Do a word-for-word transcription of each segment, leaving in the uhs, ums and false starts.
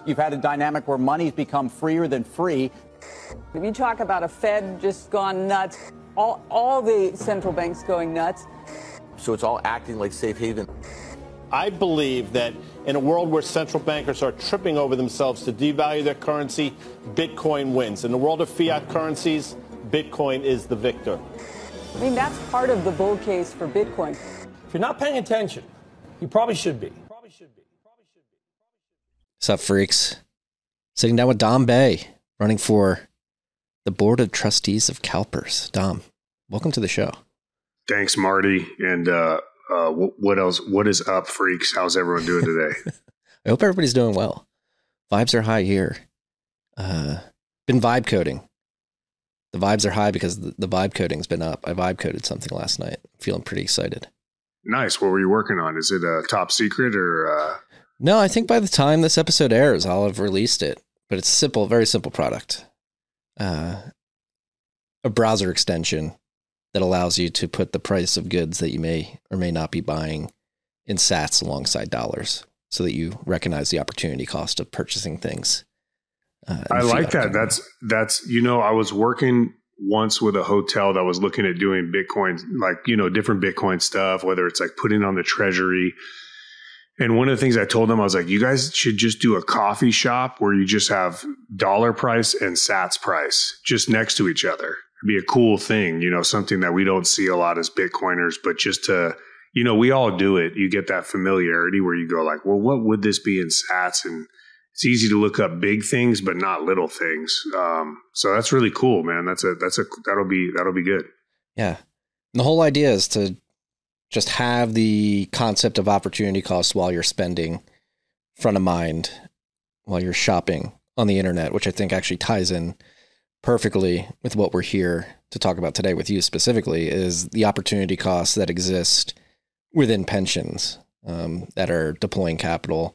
You've had a dynamic where money's become freer than free. If you talk about a Fed just gone nuts, all, all the central banks going nuts. So it's all acting like safe haven. I believe that in a world where central bankers are tripping over themselves to devalue their currency, Bitcoin wins. In the world of fiat currencies, Bitcoin is the victor. I mean, that's part of the bull case for Bitcoin. If you're not paying attention, you probably should be. Probably should be. Probably should be. What's up, freaks? Sitting down with Dom Bay, running for the Board of Trustees of CalPERS. Dom, welcome to the show. Thanks, Marty. And uh, uh, what else? What is up, freaks? How's everyone doing today? I hope everybody's doing well. Vibes are high here. Uh, been vibe coding. The vibes are high because the, the vibe coding's been up. I vibe coded something last night. Feeling pretty excited. Nice. What were you working on? Is it a top secret or? Uh... No, I think by the time this episode airs, I'll have released it. But it's simple, very simple product. Uh, a browser extension that allows you to put the price of goods that you may or may not be buying in sats alongside dollars, so that you recognize the opportunity cost of purchasing things. Uh, I like that. That's that's you know, I was working once with a hotel that was looking at doing Bitcoin, like, you know, different Bitcoin stuff, whether it's like putting on the treasury. And one of the things I told them, I was like, you guys should just do a coffee shop where you just have dollar price and sats price just next to each other. It'd be a cool thing, you know, something that we don't see a lot as Bitcoiners, but just to, you know, we all do it. You get that familiarity where you go like, well, what would this be in sats? And it's easy to look up big things, but not little things. Um, so that's really cool, man. That's a, that's a, that'll be, that'll be good. Yeah. And the whole idea is to just have the concept of opportunity cost while you're spending front of mind, while you're shopping on the internet, which I think actually ties in perfectly with what we're here to talk about today with you specifically, is the opportunity costs that exist within pensions um, that are deploying capital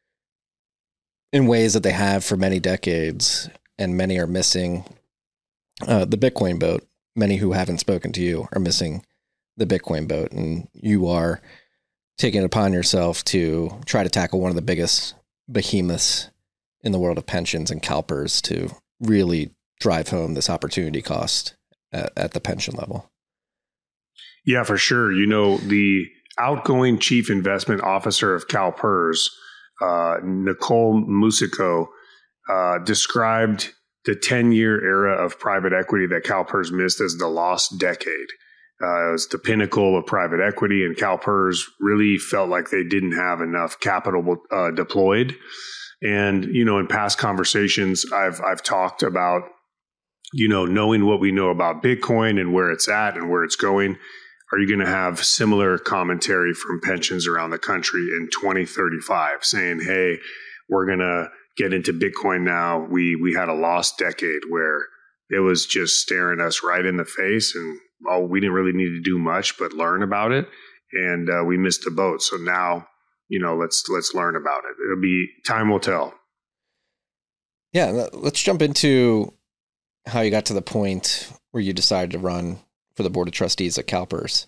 in ways that they have for many decades, and many are missing uh, the Bitcoin boat. Many who haven't spoken to you are missing the Bitcoin boat, and you are taking it upon yourself to try to tackle one of the biggest behemoths in the world of pensions and CalPERS to really drive home this opportunity cost at, at the pension level. Yeah, for sure. You know, the outgoing chief investment officer of CalPERS, uh, Nicole Musico, uh, described the ten-year era of private equity that CalPERS missed as the lost decade. Uh, it was the pinnacle of private equity, and CalPERS really felt like they didn't have enough capital uh, deployed. And, you know, in past conversations, I've I've talked about, you know, knowing what we know about Bitcoin and where it's at and where it's going. Are you going to have similar commentary from pensions around the country in twenty thirty-five saying, hey, we're going to get into Bitcoin now? We we had a lost decade where it was just staring us right in the face, and oh, we didn't really need to do much but learn about it, and uh, we missed the boat. So now, you know, let's let's learn about it. It'll be, time will tell. Yeah, let's jump into how you got to the point where you decided to run for the Board of Trustees at CalPERS.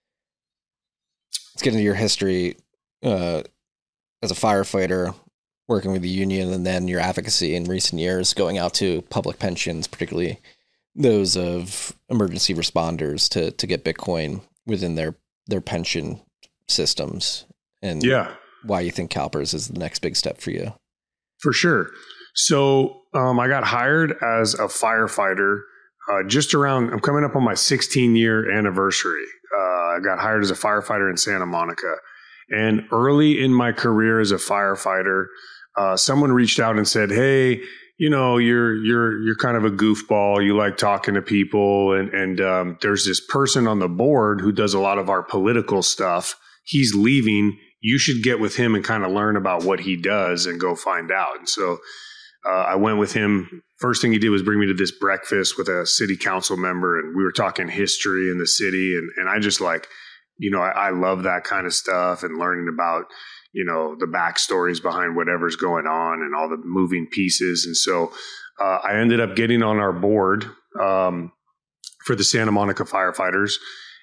Let's get into your history uh, as a firefighter, working with the union, and then your advocacy in recent years, going out to public pensions, particularly those of emergency responders, to to get Bitcoin within their their pension systems, and yeah, why you think CalPERS is the next big step for you. For sure. So um, I got hired as a firefighter uh, just around, I'm coming up on my sixteen year anniversary. Uh, I got hired as a firefighter in Santa Monica. And early in my career as a firefighter, uh, someone reached out and said, hey, you know, you're you're you're kind of a goofball. You like talking to people, and and um, there's this person on the board who does a lot of our political stuff. He's leaving. You should get with him and kind of learn about what he does and go find out. And so uh, I went with him. First thing he did was bring me to this breakfast with a city council member, and we were talking history in the city. And and I just like, you know, I, I love that kind of stuff and learning about, you know, the backstories behind whatever's going on and all the moving pieces. And so uh, I ended up getting on our board um, for the Santa Monica firefighters.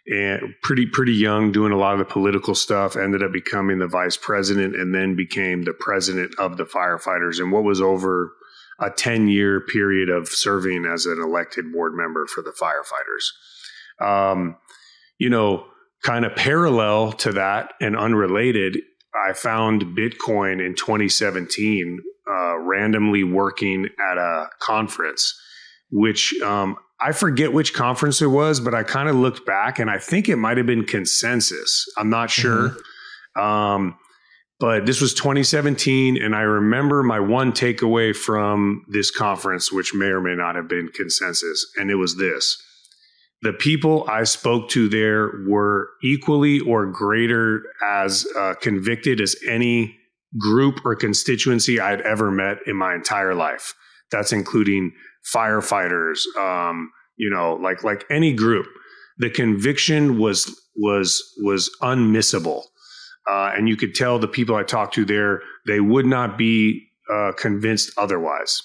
and pretty, pretty young, doing a lot of the political stuff, ended up becoming the vice president and then became the president of the firefighters. And what was over a ten year period of serving as an elected board member for the firefighters. Um, you know, kind of parallel to that and unrelated, I found Bitcoin in twenty seventeen, uh, randomly working at a conference, which um, I forget which conference it was, but I kind of looked back and I think it might have been Consensus. I'm not sure. Mm-hmm. Um, but this was twenty seventeen. And I remember my one takeaway from this conference, which may or may not have been Consensus. And it was this: the people I spoke to there were equally or greater as uh, convicted as any group or constituency I'd ever met in my entire life. That's including firefighters, um, you know, like like any group. The conviction was was was unmissable, uh, and you could tell the people I talked to there, they would not be uh, convinced otherwise.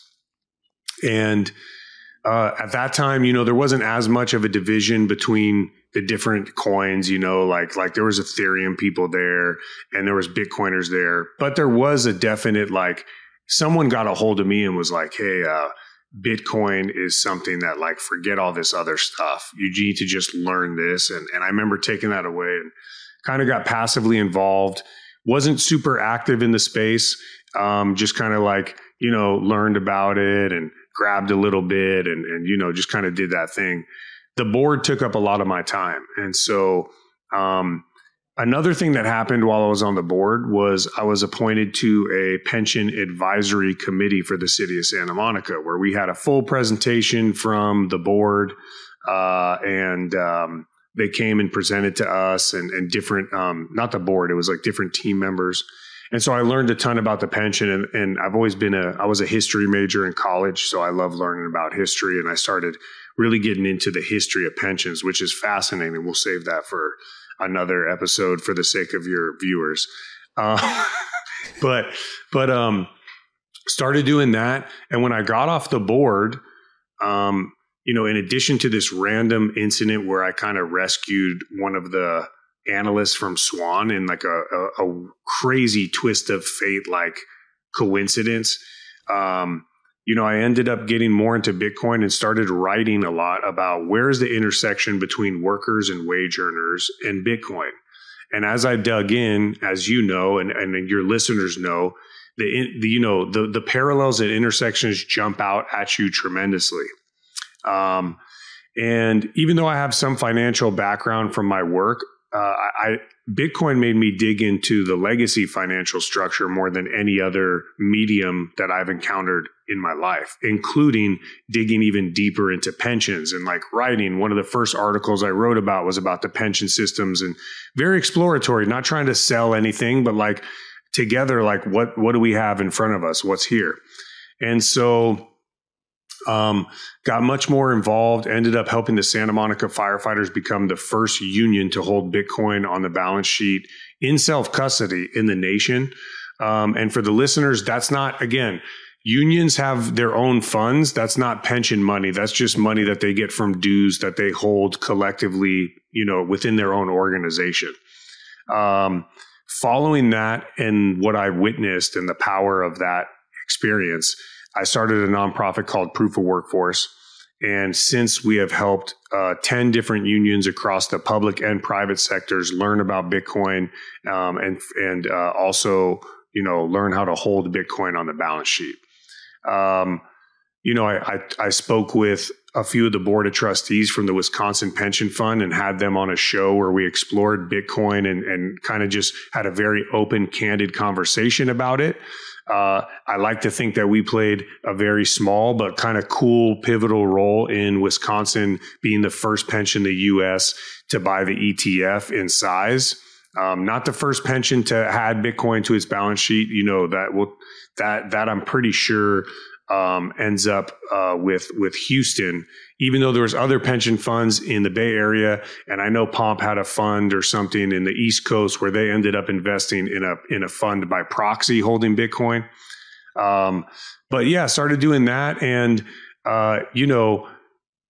And Uh, at that time, you know, there wasn't as much of a division between the different coins, you know, like, like there was Ethereum people there and there was Bitcoiners there, but there was a definite, like, someone got a hold of me and was like, hey, uh, Bitcoin is something that, like, forget all this other stuff. You need to just learn this. And, and I remember taking that away and kind of got passively involved, wasn't super active in the space. Um, just kind of like, you know, learned about it and grabbed a little bit and, and, you know, just kind of did that thing. The board took up a lot of my time. And so um, another thing that happened while I was on the board was I was appointed to a pension advisory committee for the city of Santa Monica, where we had a full presentation from the board uh, and um, they came and presented to us and, and different, um, not the board, it was like different team members. And so I learned a ton about the pension, and, and I've always been a, I was a history major in college, so I love learning about history, and I started really getting into the history of pensions, which is fascinating. We'll save that for another episode for the sake of your viewers. Uh, but, but, um, started doing that. And when I got off the board, um, you know, in addition to this random incident where I kind of rescued one of the analysts from Swan in like a, a, a crazy twist of fate, like coincidence. Um, you know, I ended up getting more into Bitcoin and started writing a lot about where's the intersection between workers and wage earners and Bitcoin. And as I dug in, as you know, and, and your listeners know, the, the you know, the, the parallels and intersections jump out at you tremendously. Um, and even though I have some financial background from my work, Uh, I, Bitcoin made me dig into the legacy financial structure more than any other medium that I've encountered in my life, including digging even deeper into pensions and like writing. One of the first articles I wrote about was about the pension systems, and very exploratory, not trying to sell anything, but like together, like what, what do we have in front of us? What's here? And so Um, got much more involved, ended up helping the Santa Monica firefighters become the first union to hold Bitcoin on the balance sheet in self-custody in the nation. Um, and for the listeners, that's not, again, unions have their own funds. That's not pension money. That's just money that they get from dues that they hold collectively, you know, within their own organization. Um, following that and what I witnessed and the power of that experience, I started a nonprofit called Proof of Workforce. And since we have helped uh, ten different unions across the public and private sectors learn about Bitcoin um, and and uh, also, you know, learn how to hold Bitcoin on the balance sheet. Um, you know, I, I, I spoke with a few of the board of trustees from the Wisconsin Pension Fund and had them on a show where we explored Bitcoin and, and kind of just had a very open, candid conversation about it. Uh, I like to think that we played a very small but kind of cool pivotal role in Wisconsin being the first pension in the U S to buy the E T F in size. Um, not the first pension to add Bitcoin to its balance sheet. You know, that will, that, that I'm pretty sure um, ends up uh, with, with Houston, even though there was other pension funds in the Bay Area. And I know Pomp had a fund or something in the East Coast where they ended up investing in a, in a fund by proxy holding Bitcoin. Um, but yeah, started doing that. And, uh, you know,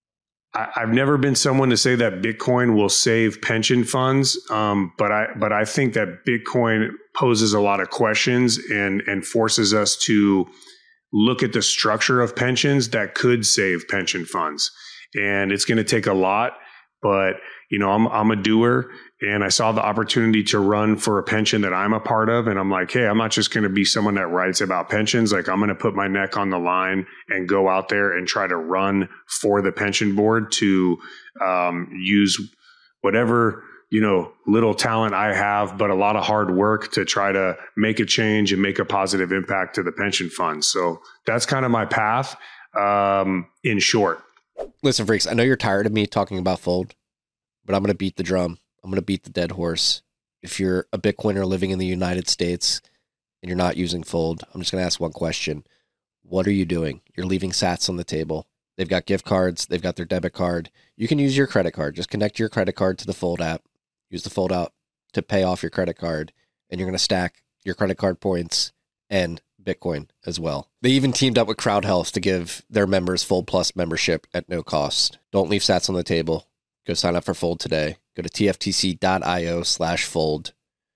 I, I've never been someone to say that Bitcoin will save pension funds, um, but I but I think that Bitcoin poses a lot of questions and and forces us to look at the structure of pensions that could save pension funds. And it's going to take a lot, but you know, I'm I'm a doer, and I saw the opportunity to run for a pension that I'm a part of, and I'm like, hey, I'm not just going to be someone that writes about pensions. Like, I'm going to put my neck on the line and go out there and try to run for the pension board to um, use whatever, you know, little talent I have, but a lot of hard work to try to make a change and make a positive impact to the pension fund. So that's kind of my path, um, in short. Listen, freaks, I know you're tired of me talking about Fold, but I'm going to beat the drum. I'm going to beat the dead horse. If you're a Bitcoiner living in the United States and you're not using Fold, I'm just going to ask one question. What are you doing? You're leaving sats on the table. They've got gift cards. They've got their debit card. You can use your credit card. Just connect your credit card to the Fold app. Use the Fold app to pay off your credit card, and you're going to stack your credit card points and Bitcoin as well. They even teamed up with Crowd Health to give their members Fold Plus membership at no cost. Don't leave sats on the table. Go sign up for Fold today. Go to tftc.io slash fold.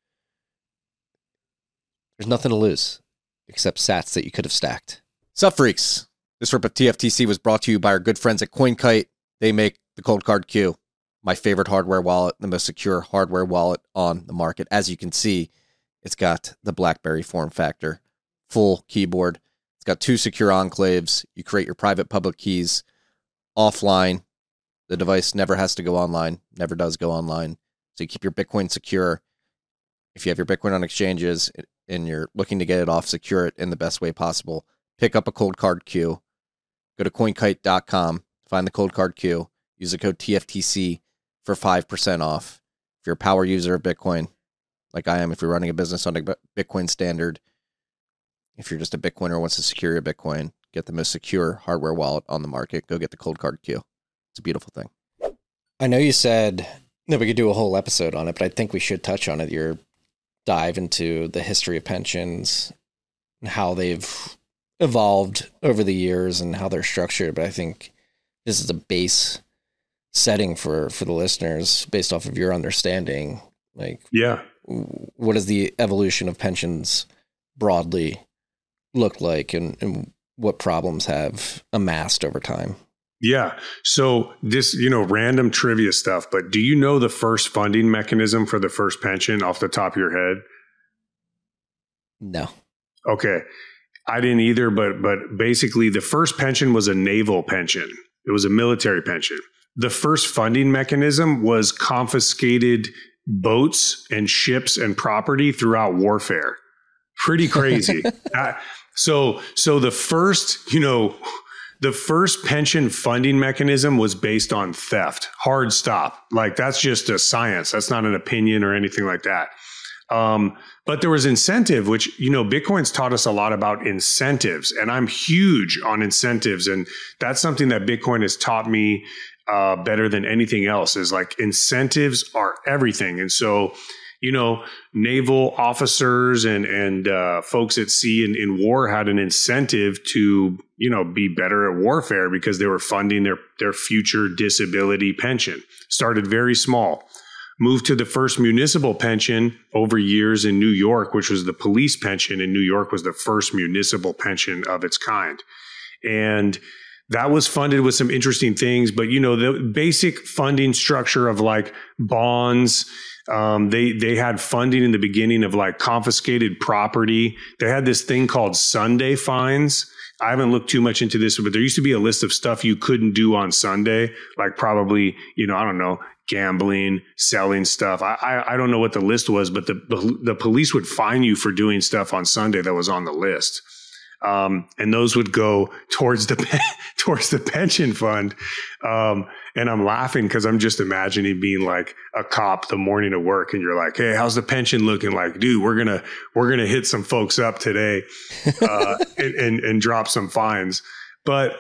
There's nothing to lose except sats that you could have stacked. Sup, freaks? This rip of T F T C was brought to you by our good friends at CoinKite. They make the Cold Card Q, my favorite hardware wallet, the most secure hardware wallet on the market. As you can see, it's got the BlackBerry form factor, full keyboard. It's got two secure enclaves. You create your private public keys offline. The device never has to go online, never does go online. So you keep your Bitcoin secure. If you have your Bitcoin on exchanges and you're looking to get it off, secure it in the best way possible. Pick up a Cold Card Q. Go to coin kite dot com, find the Cold Card Q, use the code T F T C for five percent off. If you're a power user of Bitcoin, like I am, if you're running a business on a Bitcoin standard, if you're just a Bitcoiner who wants to secure your Bitcoin, get the most secure hardware wallet on the market, go get the Cold Card Q. It's a beautiful thing. I know you said that we could do a whole episode on it, but I think we should touch on it. Your dive into the history of pensions and how they've evolved over the years and how they're structured. But I think this is a base setting for, for the listeners based off of your understanding. Like, yeah, what does the evolution of pensions broadly look like, and, and what problems have amassed over time? Yeah. So this, you know, random trivia stuff, but do you know the first funding mechanism for the first pension off the top of your head? No. Okay. I didn't either, but but basically the first pension was a naval pension. It was a military pension. The first funding mechanism was confiscated boats and ships and property throughout warfare. Pretty crazy. uh, so so the first, you know, the first pension funding mechanism was based on theft. Hard stop. Like, that's just a science. That's not an opinion or anything like that. Um, but there was incentive, which, you know, Bitcoin's taught us a lot about incentives, and I'm huge on incentives. And that's something that Bitcoin has taught me uh, better than anything else, is like incentives are everything. And so, you know, naval officers and, and uh, folks at sea in, in war had an incentive to, you know, be better at warfare because they were funding their, their future disability pension. Started very small. Moved to the first municipal pension over years in New York, which was the police pension in New York, was the first municipal pension of its kind. And that was funded with some interesting things. But, you know, the basic funding structure of like bonds, um, they they had funding in the beginning of like confiscated property. They had this thing called Sunday fines. I haven't looked too much into this, but there used to be a list of stuff you couldn't do on Sunday, like probably, you know, I don't know, gambling, selling stuff. I, I I don't know what the list was, but the the police would fine you for doing stuff on Sunday that was on the list, um, and those would go towards the towards the pension fund. Um, and I'm laughing because I'm just imagining being like a cop the morning of work, and you're like, "Hey, how's the pension looking?" Like, dude, we're gonna we're gonna hit some folks up today, uh, and, and and drop some fines, but.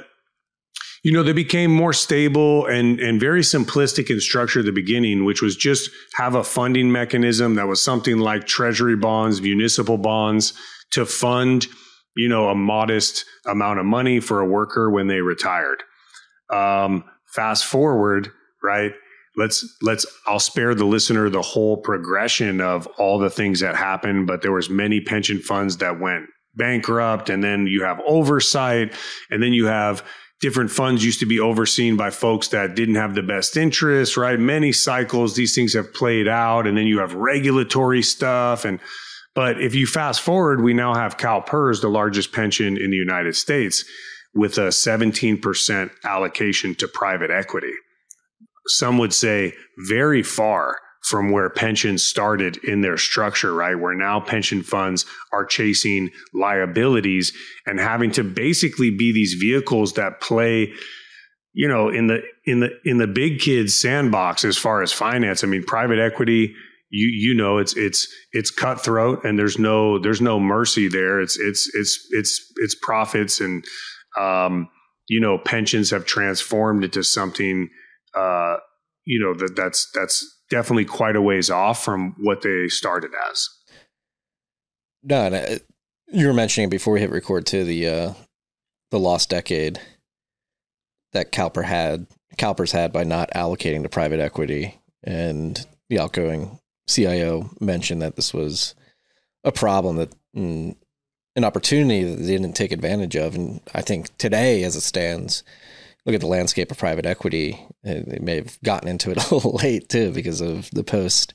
You know, they became more stable and, and very simplistic in structure at the beginning, which was just have a funding mechanism that was something like treasury bonds, municipal bonds, to fund, you know, a modest amount of money for a worker when they retired. Um, fast forward, right? Let's, let's, I'll spare the listener the whole progression of all the things that happened, but there was many pension funds that went bankrupt, and then you have oversight, and then you have different funds used to be overseen by folks that didn't have the best interest, right? Many cycles, these things have played out, and then you have regulatory stuff. And, but if you fast forward, we now have CalPERS, the largest pension in the United States, with a seventeen percent allocation to private equity. Some would say very far from where pensions started in their structure, right? Where now pension funds are chasing liabilities and having to basically be these vehicles that play, you know, in the in the in the big kids sandbox as far as finance. I mean, private equity, you you know, it's it's it's cutthroat, and there's no there's no mercy there. It's it's it's it's it's profits, and um, you know, pensions have transformed into something uh, you know, that that's that's definitely quite a ways off from what they started as. No, no, you were mentioning before we hit record too, the uh, the lost decade that CalPERS had CalPERS had by not allocating to private equity, and the outgoing C I O mentioned that this was a problem, that mm, an opportunity that they didn't take advantage of. And I think today, as it stands, look at the landscape of private equity. They may have gotten into it a little late too, because of the post,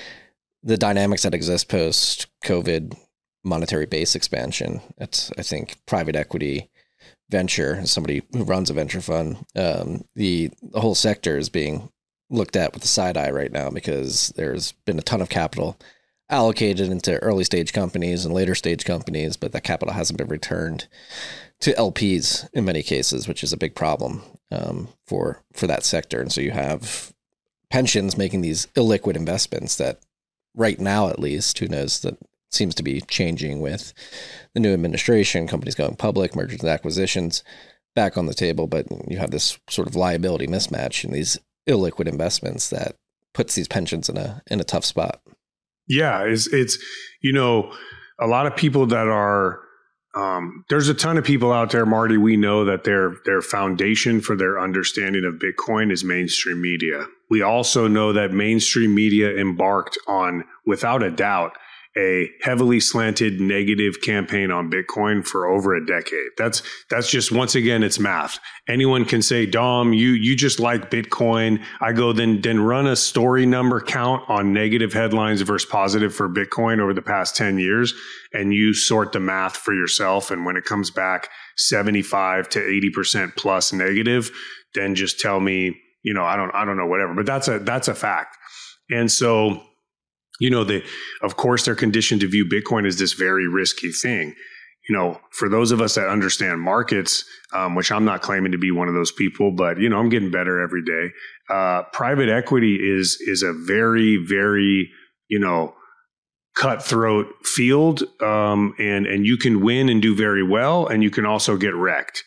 the dynamics that exist post COVID monetary base expansion. It's, I think, private equity venture, as somebody who runs a venture fund, um, the, the whole sector is being looked at with a side eye right now, because there's been a ton of capital allocated into early stage companies and later stage companies, but that capital hasn't been returned to L Ps in many cases, which is a big problem um, for for that sector. And so you have pensions making these illiquid investments that right now, at least, who knows, that seems to be changing with the new administration, companies going public, mergers and acquisitions back on the table. But you have this sort of liability mismatch in these illiquid investments that puts these pensions in a in a tough spot. Yeah, it's, it's you know, a lot of people that are, um, there's a ton of people out there, Marty, we know that their their foundation for their understanding of Bitcoin is mainstream media. We also know that mainstream media embarked on, without a doubt, a heavily slanted negative campaign on Bitcoin for over a decade. That's that's just, once again, it's math. Anyone can say, Dom, you you just like Bitcoin. I go, then then run a story number count on negative headlines versus positive for Bitcoin over the past ten years, and you sort the math for yourself. And when it comes back seventy-five to eighty percent plus negative, then just tell me, you know, I don't I don't know, whatever. But that's a that's a fact. And so, you know, they, of course, they're conditioned to view Bitcoin as this very risky thing. You know, for those of us that understand markets, um, which I'm not claiming to be one of those people, but, you know, I'm getting better every day. Uh, private equity is is a very, very, you know, cutthroat field, um, and and you can win and do very well, and you can also get wrecked.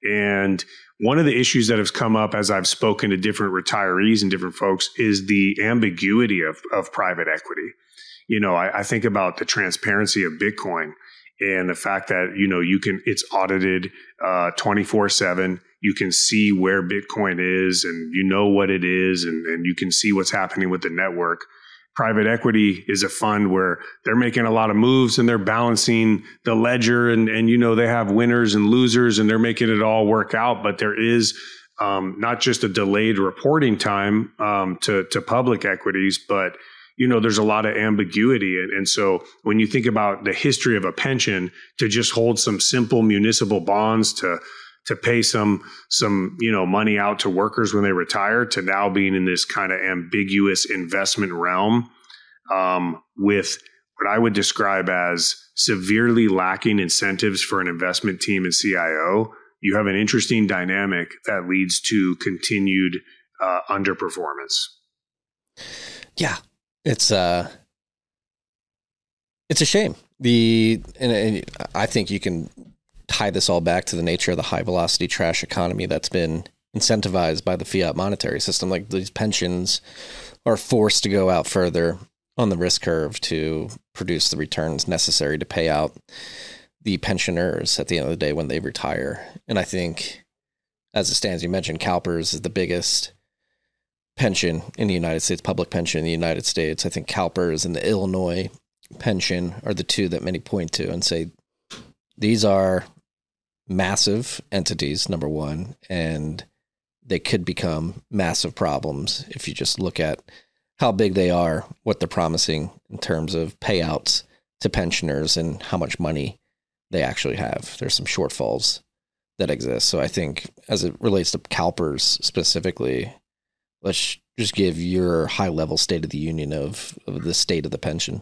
And one of the issues that has come up as I've spoken to different retirees and different folks is the ambiguity of, of private equity. You know, I, I think about the transparency of Bitcoin and the fact that, you know, you can, it's audited uh, twenty-four seven. You can see where Bitcoin is, and you know what it is, and, and you can see what's happening with the network. Private equity is a fund where they're making a lot of moves and they're balancing the ledger, and, and, you know, they have winners and losers and they're making it all work out. But there is um, not just a delayed reporting time um, to, to public equities, but, you know, there's a lot of ambiguity. And, and so when you think about the history of a pension, to just hold some simple municipal bonds to to pay some, some, you know, money out to workers when they retire, to now being in this kind of ambiguous investment realm, um, with what I would describe as severely lacking incentives for an investment team and C I O, you have an interesting dynamic that leads to continued uh, underperformance. Yeah, it's uh, it's a shame. The and, and I think you can tie this all back to the nature of the high velocity trash economy that's been incentivized by the fiat monetary system. Like, these pensions are forced to go out further on the risk curve to produce the returns necessary to pay out the pensioners at the end of the day when they retire. And I think as it stands, you mentioned CalPERS is the biggest pension in the United States, public pension in the United States. I think CalPERS and the Illinois pension are the two that many point to and say these are massive entities, number one, and they could become massive problems if you just look at how big they are, what they're promising in terms of payouts to pensioners and how much money they actually have. There's some shortfalls that exist. So I think as it relates to CalPERS specifically, let's just give your high level state of the union of, of the state of the pension.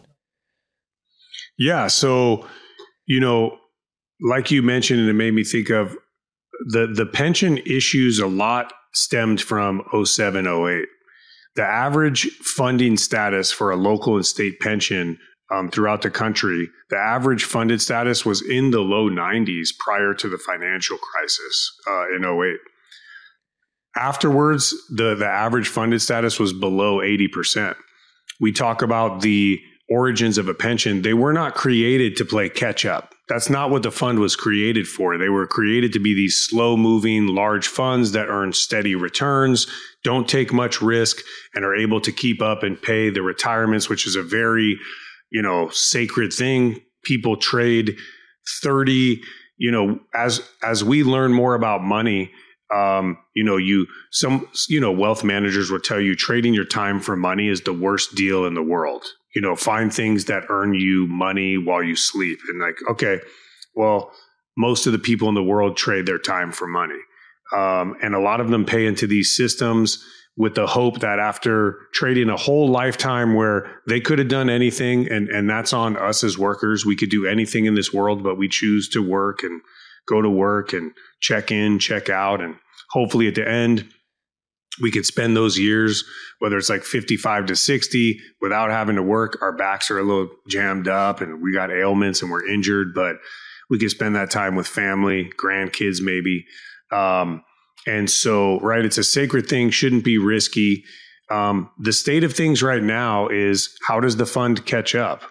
Yeah. So, you know, like you mentioned, and it made me think of the, the pension issues a lot stemmed from oh seven, oh eight. The average funding status for a local and state pension um, throughout the country, the average funded status was in the low nineties prior to the financial crisis uh, in oh eight. Afterwards, the, the average funded status was below eighty percent. We talk about the origins of a pension. They were not created to play catch up. That's not what the fund was created for. They were created to be these slow moving, large funds that earn steady returns, don't take much risk, and are able to keep up and pay the retirements, which is a very, you know, sacred thing. People trade thirty, you know, as, as we learn more about money, Um, you know, you, some, you know, wealth managers will tell you trading your time for money is the worst deal in the world. You know, find things that earn you money while you sleep. And like, okay, well, most of the people in the world trade their time for money. Um, and a lot of them pay into these systems with the hope that after trading a whole lifetime where they could have done anything, and, and that's on us as workers, we could do anything in this world, but we choose to work and go to work and check in, check out. And hopefully at the end, we could spend those years, whether it's like fifty-five to sixty, without having to work. Our backs are a little jammed up and we got ailments and we're injured, but we could spend that time with family, grandkids maybe. Um, and so, right, it's a sacred thing, shouldn't be risky. Um, the state of things right now is, how does the fund catch up?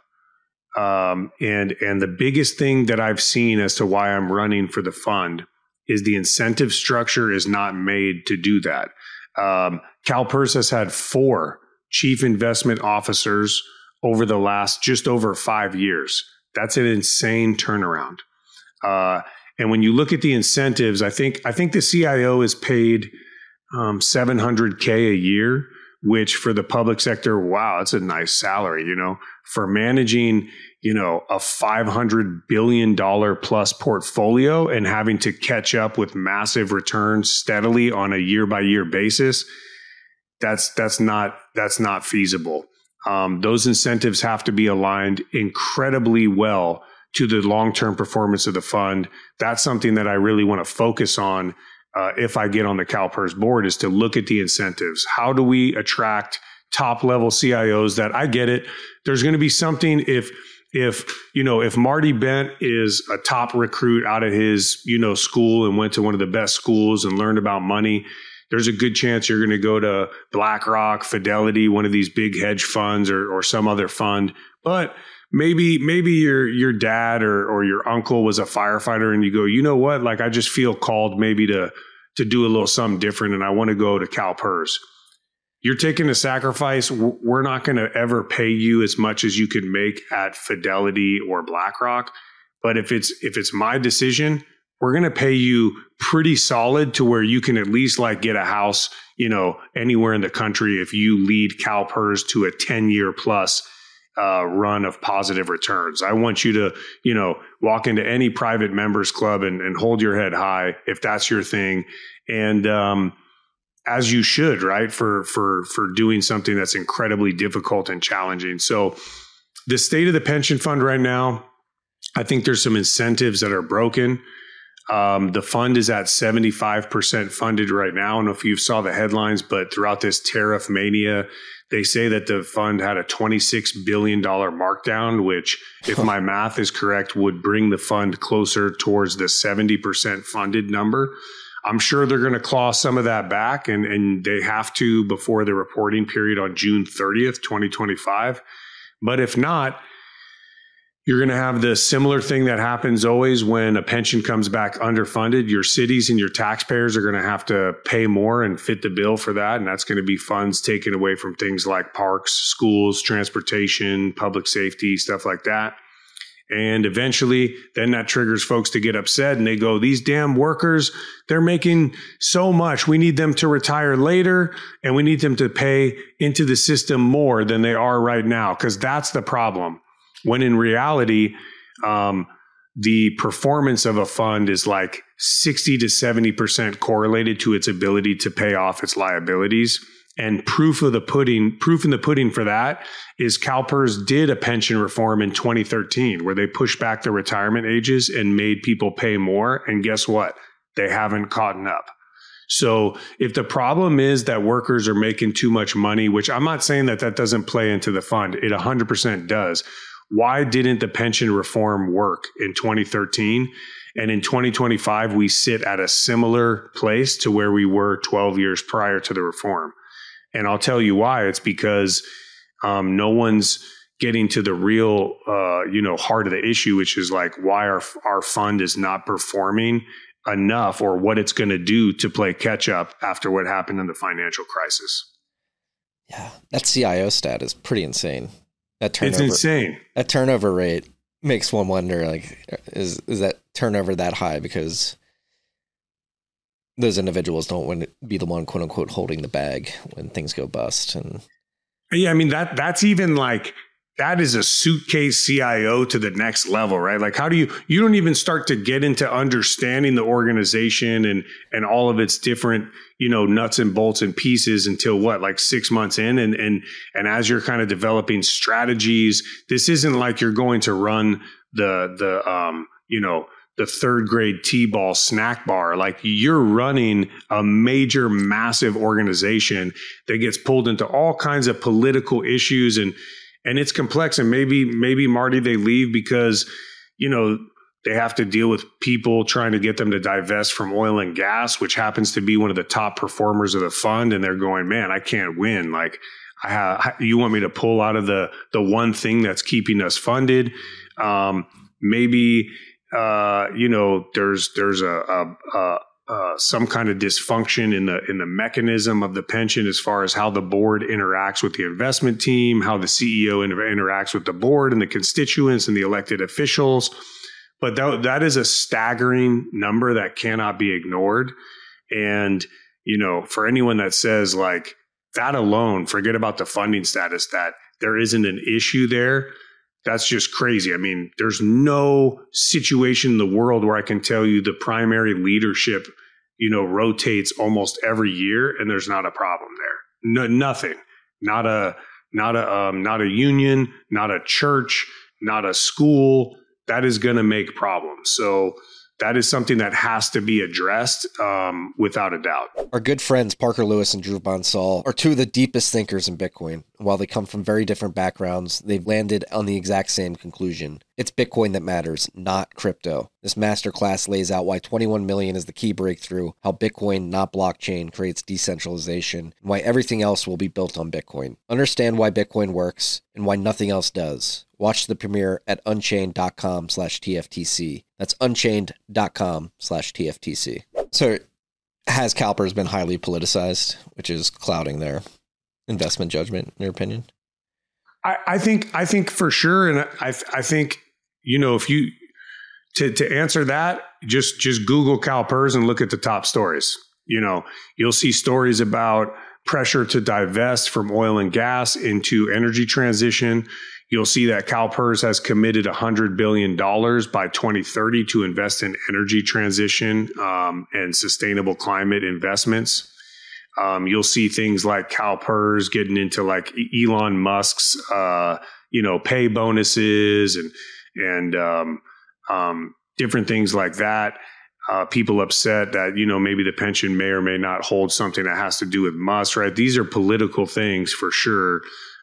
Um, and, and the biggest thing that I've seen as to why I'm running for the fund is the incentive structure is not made to do that. Um, CalPERS has had four chief investment officers over the last just over five years. That's an insane turnaround. Uh, and when you look at the incentives, I think I think the C I O is paid um, seven hundred K a year, which for the public sector, wow, that's a nice salary. You know, for managing, you know, a five hundred billion dollars plus portfolio and having to catch up with massive returns steadily on a year by year basis, that's, that's not, that's not feasible. Um, those incentives have to be aligned incredibly well to the long-term performance of the fund. That's something that I really want to focus on uh, if I get on the CalPERS board, is to look at the incentives. How do we attract top level C I Os that, I get it, there's going to be something if, If, you know, if Marty Bent is a top recruit out of his, you know, school and went to one of the best schools and learned about money, there's a good chance you're going to go to BlackRock, Fidelity, one of these big hedge funds, or, or some other fund. But maybe, maybe your, your dad or, or your uncle was a firefighter and you go, you know what, like, I just feel called maybe to, to do a little something different and I want to go to CalPERS. You're taking a sacrifice. We're not going to ever pay you as much as you could make at Fidelity or BlackRock. But if it's if it's my decision, we're going to pay you pretty solid to where you can at least like get a house, you know, anywhere in the country if you lead CalPERS to a ten year plus uh, run of positive returns. I want you to, you know, walk into any private members club and, and hold your head high if that's your thing. And, um, as you should, right? For, for, for doing something that's incredibly difficult and challenging. So the state of the pension fund right now, I think there's some incentives that are broken. Um, the fund is at seventy-five percent funded right now. I don't know if you saw the headlines, but throughout this tariff mania, they say that the fund had a twenty-six billion dollars markdown, which, if my math is correct, would bring the fund closer towards the seventy percent funded number. I'm sure they're going to claw some of that back, and, and they have to before the reporting period on June thirtieth, twenty twenty-five. But if not, You're going to have the similar thing that happens always when a pension comes back underfunded. Your cities and your taxpayers are going to have to pay more and fit the bill for that. And that's going to be funds taken away from things like parks, schools, transportation, public safety, stuff like that. And eventually, then that triggers folks to get upset and they go, these damn workers, they're making so much. We need them to retire later and we need them to pay into the system more than they are right now, because that's the problem. When in reality, um, the performance of a fund is like sixty to seventy percent correlated to its ability to pay off its liabilities. And proof of the pudding, proof in the pudding for that is CalPERS did a pension reform in twenty thirteen where they pushed back the retirement ages and made people pay more. And guess what? They haven't caught up. So if the problem is that workers are making too much money, which I'm not saying that that doesn't play into the fund, it one hundred percent does. Why didn't the pension reform work in twenty thirteen? And in twenty twenty-five, we sit at a similar place to where we were twelve years prior to the reform. And I'll tell you why. It's because um, no one's getting to the real, uh, you know, heart of the issue, which is like why our our fund is not performing enough, or what it's going to do to play catch up after what happened in the financial crisis. Yeah, that C I O stat is pretty insane. That turnover, it's insane. That turnover rate makes one wonder, like, is is that turnover that high because those individuals don't want to be the one, quote unquote, holding the bag when things go bust? And yeah, I mean, that that's even like, that is a suitcase C I O to the next level, right? Like, how do you, you don't even start to get into understanding the organization and, and all of its different, you know, nuts and bolts and pieces until what, like six months in. And, and, and as you're kind of developing strategies, this isn't like you're going to run the, the, um, you know, the third grade T-ball snack bar. Like, you're running a major, massive organization that gets pulled into all kinds of political issues, and, and it's complex. And maybe, maybe Marty, they leave because, you know, they have to deal with people trying to get them to divest from oil and gas, which happens to be one of the top performers of the fund. And they're going, man, I can't win. Like, I have, you want me to pull out of the, the one thing that's keeping us funded? Um, maybe, uh, you know, there's, there's a, a, a Uh, some kind of dysfunction in the in the mechanism of the pension as far as how the board interacts with the investment team, how the C E O inter- interacts with the board and the constituents and the elected officials. But that, that is a staggering number that cannot be ignored. And, you know, for anyone that says like that alone, forget about the funding status, that there isn't an issue there, that's just crazy. I mean, there's no situation in the world where I can tell you the primary leadership, you know, rotates almost every year and there's not a problem there. No, nothing. Not a, not a, um, not a union, not a church, not a school. That is going to make problems. So that is something that has to be addressed um, without a doubt. Our good friends Parker Lewis and Drew Bonsall are two of the deepest thinkers in Bitcoin. While they come from very different backgrounds, they've landed on the exact same conclusion. It's Bitcoin that matters, not crypto. This masterclass lays out why twenty-one million is the key breakthrough, how Bitcoin, not blockchain, creates decentralization, and why everything else will be built on Bitcoin. Understand why Bitcoin works and why nothing else does. Watch the premiere at unchained.com slash TFTC. That's unchained.com slash TFTC. So has CalPERS been highly politicized, which is clouding their investment judgment, in your opinion? I, I think I think for sure. And I I think, you know, if you to, to answer that, just just Google CalPERS and look at the top stories. You know, you'll see stories about pressure to divest from oil and gas into energy transition. You'll see that CalPERS has committed one hundred billion dollars by twenty thirty to invest in energy transition um, and sustainable climate investments. Um, you'll see things like CalPERS getting into like Elon Musk's, uh, you know, pay bonuses and and um, um, different things like that. Uh, people upset that, you know, maybe the pension may or may not hold something that has to do with Musk, right? These are political things for sure.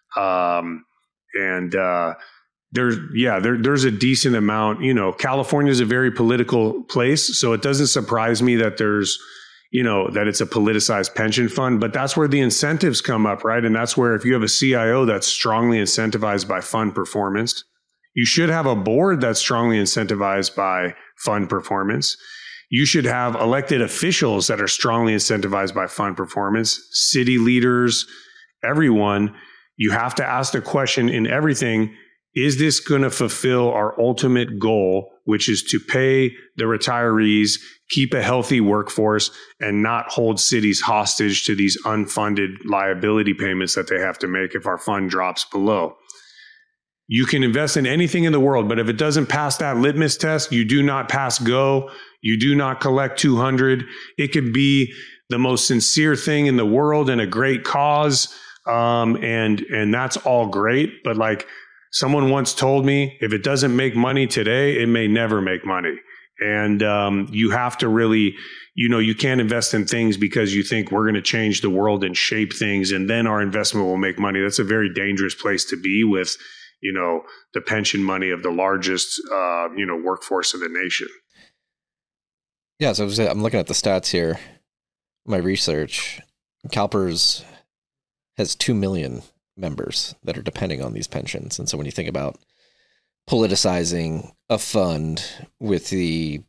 Um, And, uh, there's, yeah, there, there's a decent amount, you know, California is a very political place. So it doesn't surprise me that there's, you know, that it's a politicized pension fund, but that's where the incentives come up, right? And that's where if you have a C I O that's strongly incentivized by fund performance, You should have a board that's strongly incentivized by fund performance. You should have elected officials that are strongly incentivized by fund performance, city leaders, everyone. You have to ask the question in everything, is this going to fulfill our ultimate goal, which is to pay the retirees, keep a healthy workforce, and not hold cities hostage to these unfunded liability payments that they have to make if our fund drops below? You can invest in anything in the world, but if it doesn't pass that litmus test, you do not pass go. You do not collect two hundred. It could be the most sincere thing in the world and a great cause. Um, and, and that's all great. But like someone once told me, if it doesn't make money today, it may never make money. And, um, you have to really, you know, you can't invest in things because you think we're going to change the world and shape things, and then our investment will make money. That's a very dangerous place to be with, you know, the pension money of the largest, uh, you know, workforce of the nation. Yeah, so I'm looking at the stats here, my research. CalPERS has two million members that are depending on these pensions. And so when you think about politicizing a fund with the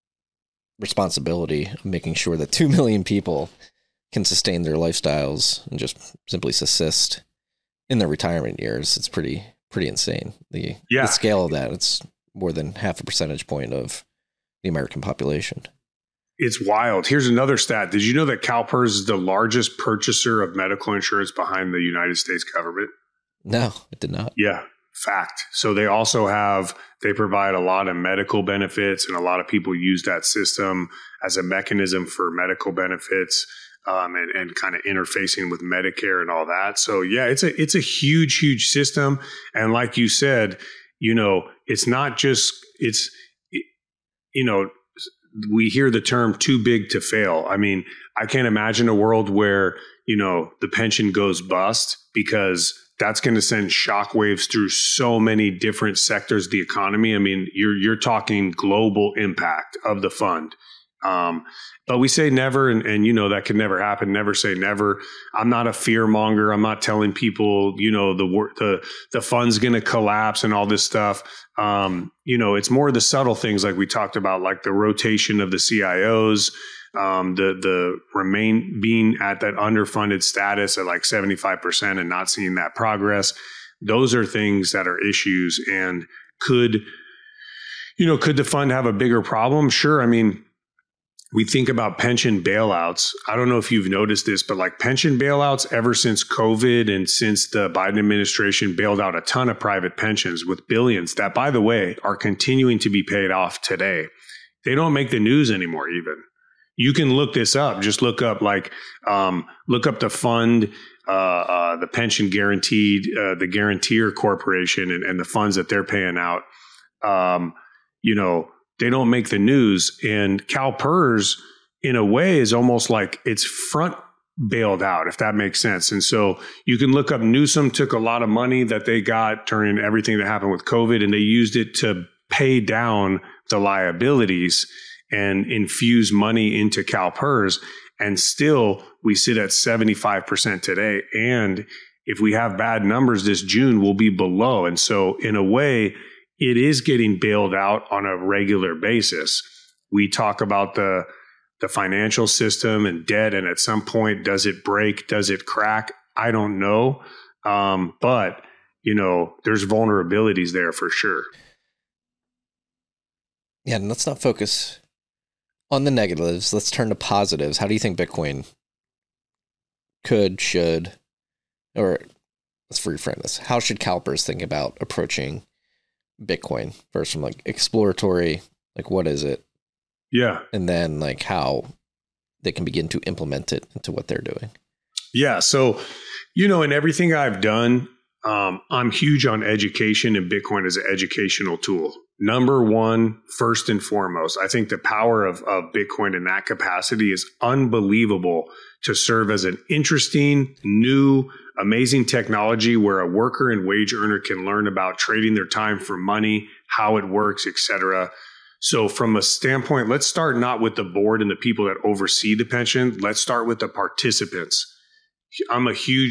responsibility of making sure that two million people can sustain their lifestyles and just simply subsist in their retirement years, it's pretty pretty insane. The, yeah. the scale of that, it's more than half a percentage point of the American population. It's wild. Here's another stat. Did you know that CalPERS is the largest purchaser of medical insurance behind the United States government? No, it did not. Yeah, fact. So they also have, they provide a lot of medical benefits, and a lot of people use that system as a mechanism for medical benefits. Um, and, and kind of interfacing with Medicare and all that. So yeah, it's a it's a huge, huge system. And like you said, you know, it's not just it's you know, we hear the term too big to fail. I mean, I can't imagine a world where, you know, the pension goes bust, because that's going to send shockwaves through so many different sectors of the economy. I mean, you're you're talking global impact of the fund. Um, but we say never, and, and, you know, that could never happen. Never say never. I'm not a fear monger. I'm not telling people, you know, the, the, the fund's going to collapse and all this stuff. Um, you know, it's more the subtle things like we talked about, like the rotation of the C I Os, um, the, the remain being at that underfunded status at like seventy-five percent and not seeing that progress. Those are things that are issues. And could, you know, could the fund have a bigger problem? Sure. I mean, we think about pension bailouts. I don't know if you've noticed this, but like pension bailouts ever since COVID and since the Biden administration bailed out a ton of private pensions with billions that, by the way, are continuing to be paid off today. They don't make the news anymore even. You can look this up. Just look up like, um, look up the fund, uh, uh, the pension guaranteed, uh, the Guaranteer Corporation and, and the funds that they're paying out. Um, you know, they don't make the news. And CalPERS, in a way, is almost like it's front bailed out, if that makes sense. And so you can look up Newsom took a lot of money that they got during everything that happened with COVID, and they used it to pay down the liabilities and infuse money into CalPERS. And still, we sit at seventy-five percent today. And if we have bad numbers this June, we'll be below. And so in a way, it is getting bailed out on a regular basis. We talk about the the financial system and debt, and at some point, does it break? Does it crack? I don't know. Um, but, you know, there's vulnerabilities there for sure. Yeah, and let's not focus on the negatives. Let's turn to positives. How do you think Bitcoin could, should, or let's reframe this. How should CalPERS think about approaching Bitcoin first from like exploratory, like what is it? Yeah. And then like how they can begin to implement it into what they're doing. Yeah. So, you know, in everything I've done, um, I'm huge on education, and Bitcoin is an educational tool. Number one, first and foremost, I think the power of, of Bitcoin in that capacity is unbelievable to serve as an interesting, new, amazing technology where a worker and wage earner can learn about trading their time for money, how it works, et cetera. So from a standpoint, let's start not with the board and the people that oversee the pension. Let's start with the participants. I'm a huge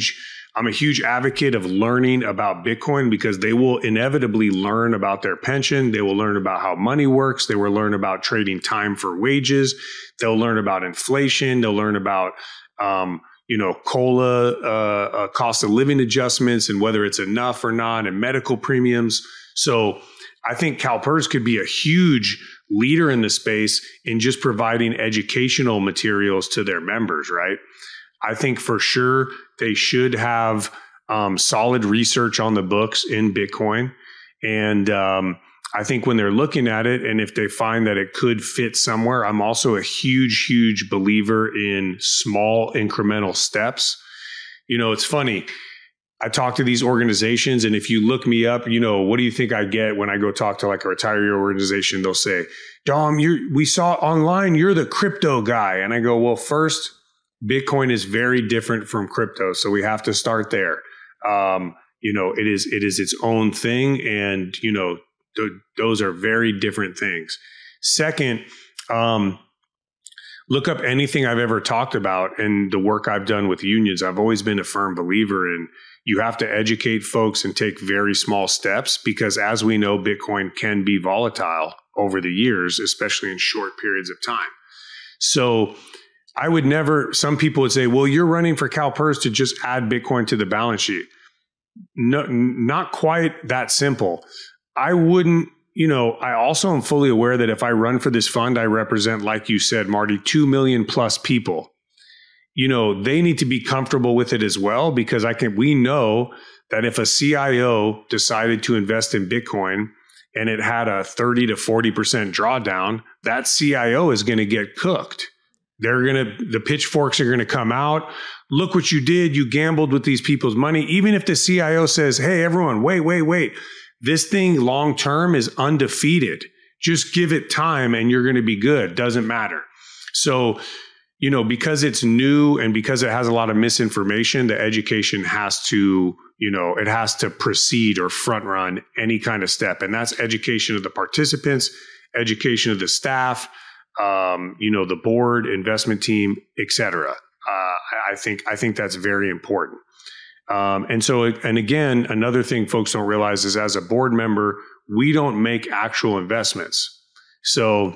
I'm a huge advocate of learning about Bitcoin because they will inevitably learn about their pension. They will learn about how money works. They will learn about trading time for wages. They'll learn about inflation. They'll learn about, um, you know, COLA, uh, uh, cost of living adjustments and whether it's enough or not, and medical premiums. So I think CalPERS could be a huge leader in the space in just providing educational materials to their members, right? I think for sure they should have um, solid research on the books in Bitcoin. And um, I think when they're looking at it, and if they find that it could fit somewhere, I'm also a huge, huge believer in small incremental steps. You know, it's funny. I talk to these organizations, and if you look me up, you know, what do you think I get when I go talk to like a retiree organization? They'll say, Dom, you we saw online, you're the crypto guy. And I go, well, first, Bitcoin is very different from crypto. So we have to start there. Um, you know, it is, it is its own thing. And, you know, th- those are very different things. Second, um, look up anything I've ever talked about and the work I've done with unions. I've always been a firm believer in you have to educate folks and take very small steps because as we know, Bitcoin can be volatile over the years, especially in short periods of time. So I would never, some people would say, well, you're running for CalPERS to just add Bitcoin to the balance sheet. No, not quite that simple. I wouldn't, you know, I also am fully aware that if I run for this fund, I represent, like you said, Marty, two million plus people. You know, they need to be comfortable with it as well, because I can, we know that if a C I O decided to invest in Bitcoin and it had a thirty to forty percent drawdown, that C I O is going to get cooked. They're going to, the pitchforks are going to come out. Look what you did. You gambled with these people's money. Even if the C I O says, hey, everyone, wait, wait, wait. This thing long term is undefeated. Just give it time and you're going to be good. Doesn't matter. So, you know, because it's new and because it has a lot of misinformation, the education has to, you know, it has to precede or front run any kind of step. And that's education of the participants, education of the staff, um, you know, the board, investment team, et cetera. Uh, I think, I think that's very important. Um, and so, and again, another thing folks don't realize is as a board member, we don't make actual investments. So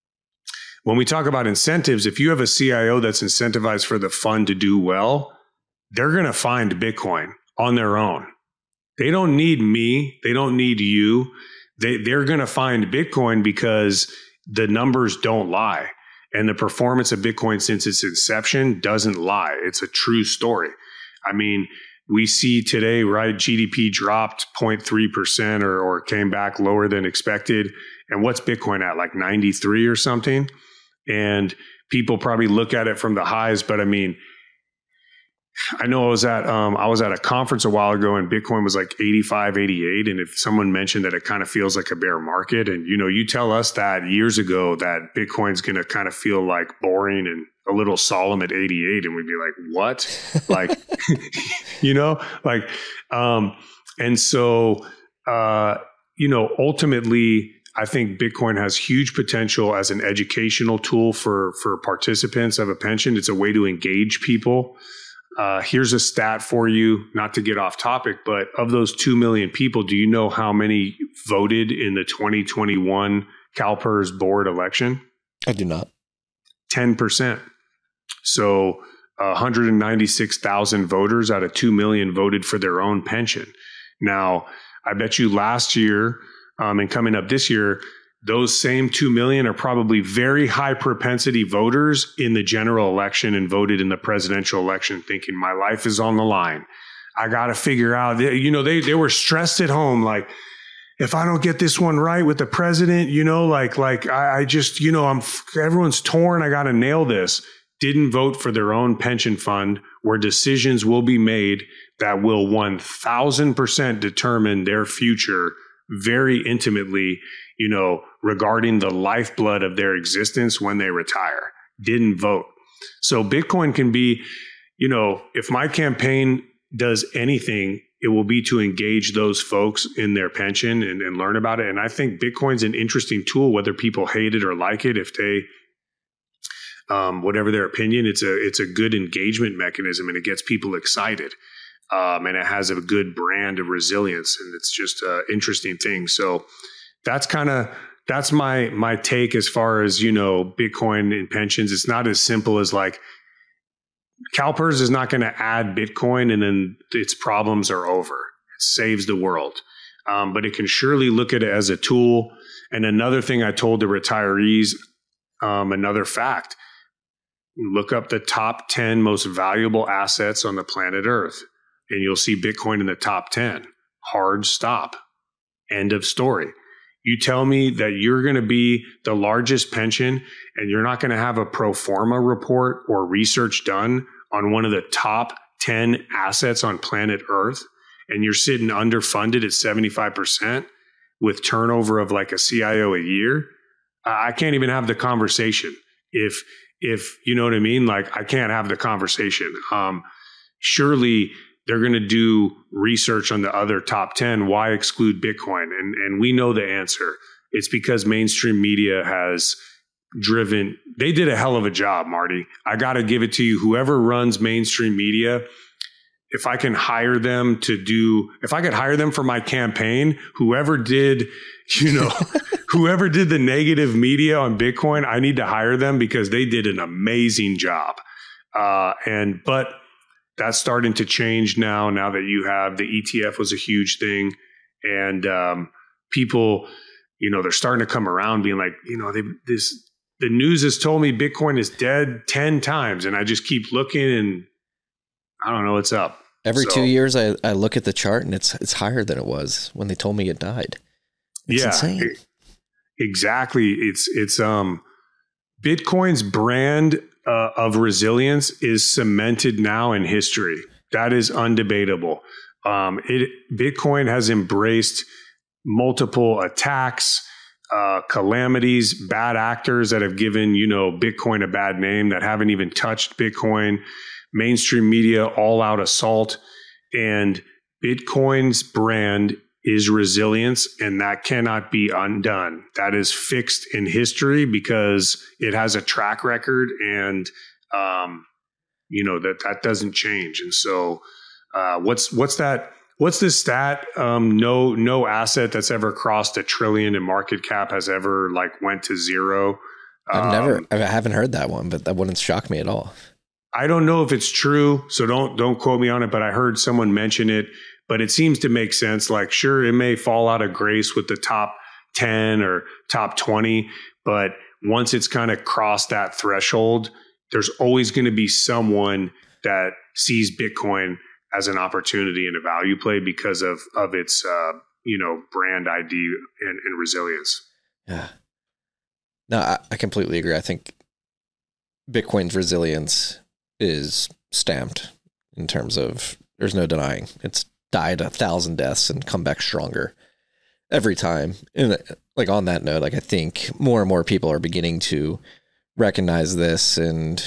when we talk about incentives, if you have a C I O that's incentivized for the fund to do well, they're going to find Bitcoin on their own. They don't need me. They don't need you. They, they're going to find Bitcoin because the numbers don't lie. And the performance of Bitcoin since its inception doesn't lie. It's a true story. I mean, we see today, right, G D P dropped zero point three percent or, or came back lower than expected. And what's Bitcoin at, like ninety-three or something? And people probably look at it from the highs, but I mean, I know I was at um, I was at a conference a while ago and Bitcoin was like eighty-five, eighty-eight. And if someone mentioned that it kind of feels like a bear market, and you know, you tell us that years ago that Bitcoin's going to kind of feel like boring and a little solemn at eighty-eight, and we'd be like, what? Like, you know, like, um, and so, uh, you know, ultimately, I think Bitcoin has huge potential as an educational tool for, for participants of a pension. It's a way to engage people. Uh, here's a stat for you, not to get off topic, but of those two million people, do you know how many voted in the twenty twenty-one CalPERS board election? I do not. ten percent. So uh, one hundred ninety-six thousand voters out of two million voted for their own pension. Now, I bet you last year um, and coming up this year, those same two million are probably very high propensity voters in the general election and voted in the presidential election thinking my life is on the line. I got to figure out, you know, they, they were stressed at home. Like, if I don't get this one right with the president, you know, like, like I, I just, you know, I'm, everyone's torn. I got to nail this. Didn't vote for their own pension fund where decisions will be made that will one thousand percent determine their future very intimately, you know, regarding the lifeblood of their existence when they retire. Didn't vote. So Bitcoin can be, you know, if my campaign does anything, it will be to engage those folks in their pension and, and learn about it. And I think Bitcoin's an interesting tool, whether people hate it or like it, if they, um, whatever their opinion, it's a, it's a good engagement mechanism and it gets people excited. Um, and it has a good brand of resilience, and it's just an interesting thing. So that's kind of, that's my, my take as far as, you know, Bitcoin and pensions. It's not as simple as like, CalPERS is not going to add Bitcoin and then its problems are over. It saves the world. Um, but it can surely look at it as a tool. And another thing I told the retirees, um, another fact, look up the top ten most valuable assets on the planet Earth, and you'll see Bitcoin in the top ten. Hard stop. End of story. You tell me that you're going to be the largest pension and you're not going to have a pro forma report or research done on one of the top ten assets on planet Earth, and you're sitting underfunded at seventy-five percent with turnover of like a C I O a year. I can't even have the conversation. If, if you know what I mean, like I can't have the conversation. Um, surely they're going to do research on the other top ten. Why exclude Bitcoin? And, and we know the answer. It's because mainstream media has driven, they did a hell of a job, Marty. I got to give it to you. Whoever runs mainstream media, if I can hire them to do, if I could hire them for my campaign, whoever did, you know, whoever did the negative media on Bitcoin, I need to hire them because they did an amazing job. Uh, and, but that's starting to change now, now that you have the E T F was a huge thing. And, um, people, you know, they're starting to come around being like, you know, they, this, the news has told me Bitcoin is dead ten times. And I just keep looking and I don't know what's up. Every so, two years, I, I look at the chart and it's it's higher than it was when they told me it died. It's yeah, insane. It, exactly. It's it's um Bitcoin's brand uh, of resilience is cemented now in history. That is undebatable. Um, it Bitcoin has embraced multiple attacks, uh, calamities, bad actors that have given you know Bitcoin a bad name that haven't even touched Bitcoin. Mainstream media, all out assault, and Bitcoin's brand is resilience, and that cannot be undone. That is fixed in history because it has a track record, and um, you know that that doesn't change. And so, uh, what's what's that? What's this stat? Um, no, no asset that's ever crossed a trillion in market cap has ever like went to zero. I've um, never, I haven't heard that one, but that wouldn't shock me at all. I don't know if it's true, so don't don't quote me on it, but I heard someone mention it, but it seems to make sense. Like, sure, it may fall out of grace with the top ten or top twenty, but once it's kind of crossed that threshold, there's always going to be someone that sees Bitcoin as an opportunity and a value play because of of its uh, you know brand I D and, and resilience. Yeah, no, I, I completely agree. I think Bitcoin's resilience is stamped in terms of there's no denying it's died a thousand deaths and come back stronger every time. And like on that note, like I think more and more people are beginning to recognize this and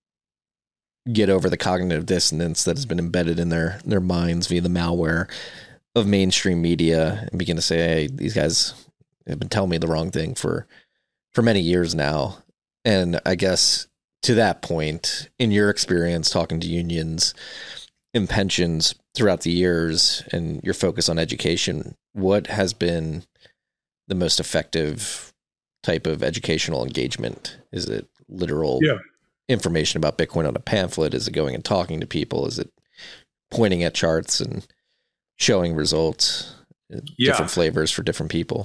get over the cognitive dissonance that has been embedded in their their minds via the malware of mainstream media and begin to say, hey, these guys have been telling me the wrong thing for for many years now. And I guess to that point, in your experience talking to unions and pensions throughout the years and your focus on education, what has been the most effective type of educational engagement? Is it literal yeah. information about Bitcoin on a pamphlet? Is it going and talking to people? Is it pointing at charts and showing results, yeah. different flavors for different people?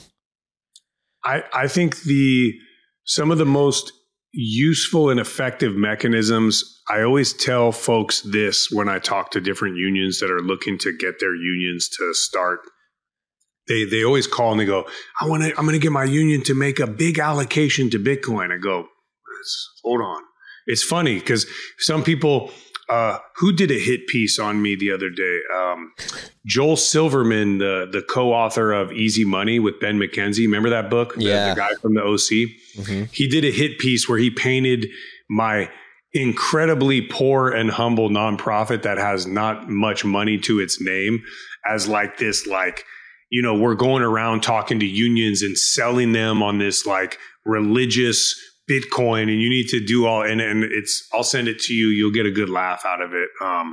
I, I think the some of the most useful and effective mechanisms, I always tell folks this when I talk to different unions that are looking to get their unions to start. They they always call and they go, I want to I'm going to get my union to make a big allocation to Bitcoin. I go, hold on. It's funny because some people uh, who did a hit piece on me the other day, um, Joel Silverman, the the co-author of Easy Money with Ben McKenzie. Remember that book? Yeah. The, the guy from the O C. Mm-hmm. He did a hit piece where he painted my incredibly poor and humble nonprofit that has not much money to its name as like this, like, you know, we're going around talking to unions and selling them on this like religious Bitcoin, and you need to do all, and, and it's, I'll send it to you. You'll get a good laugh out of it. Um,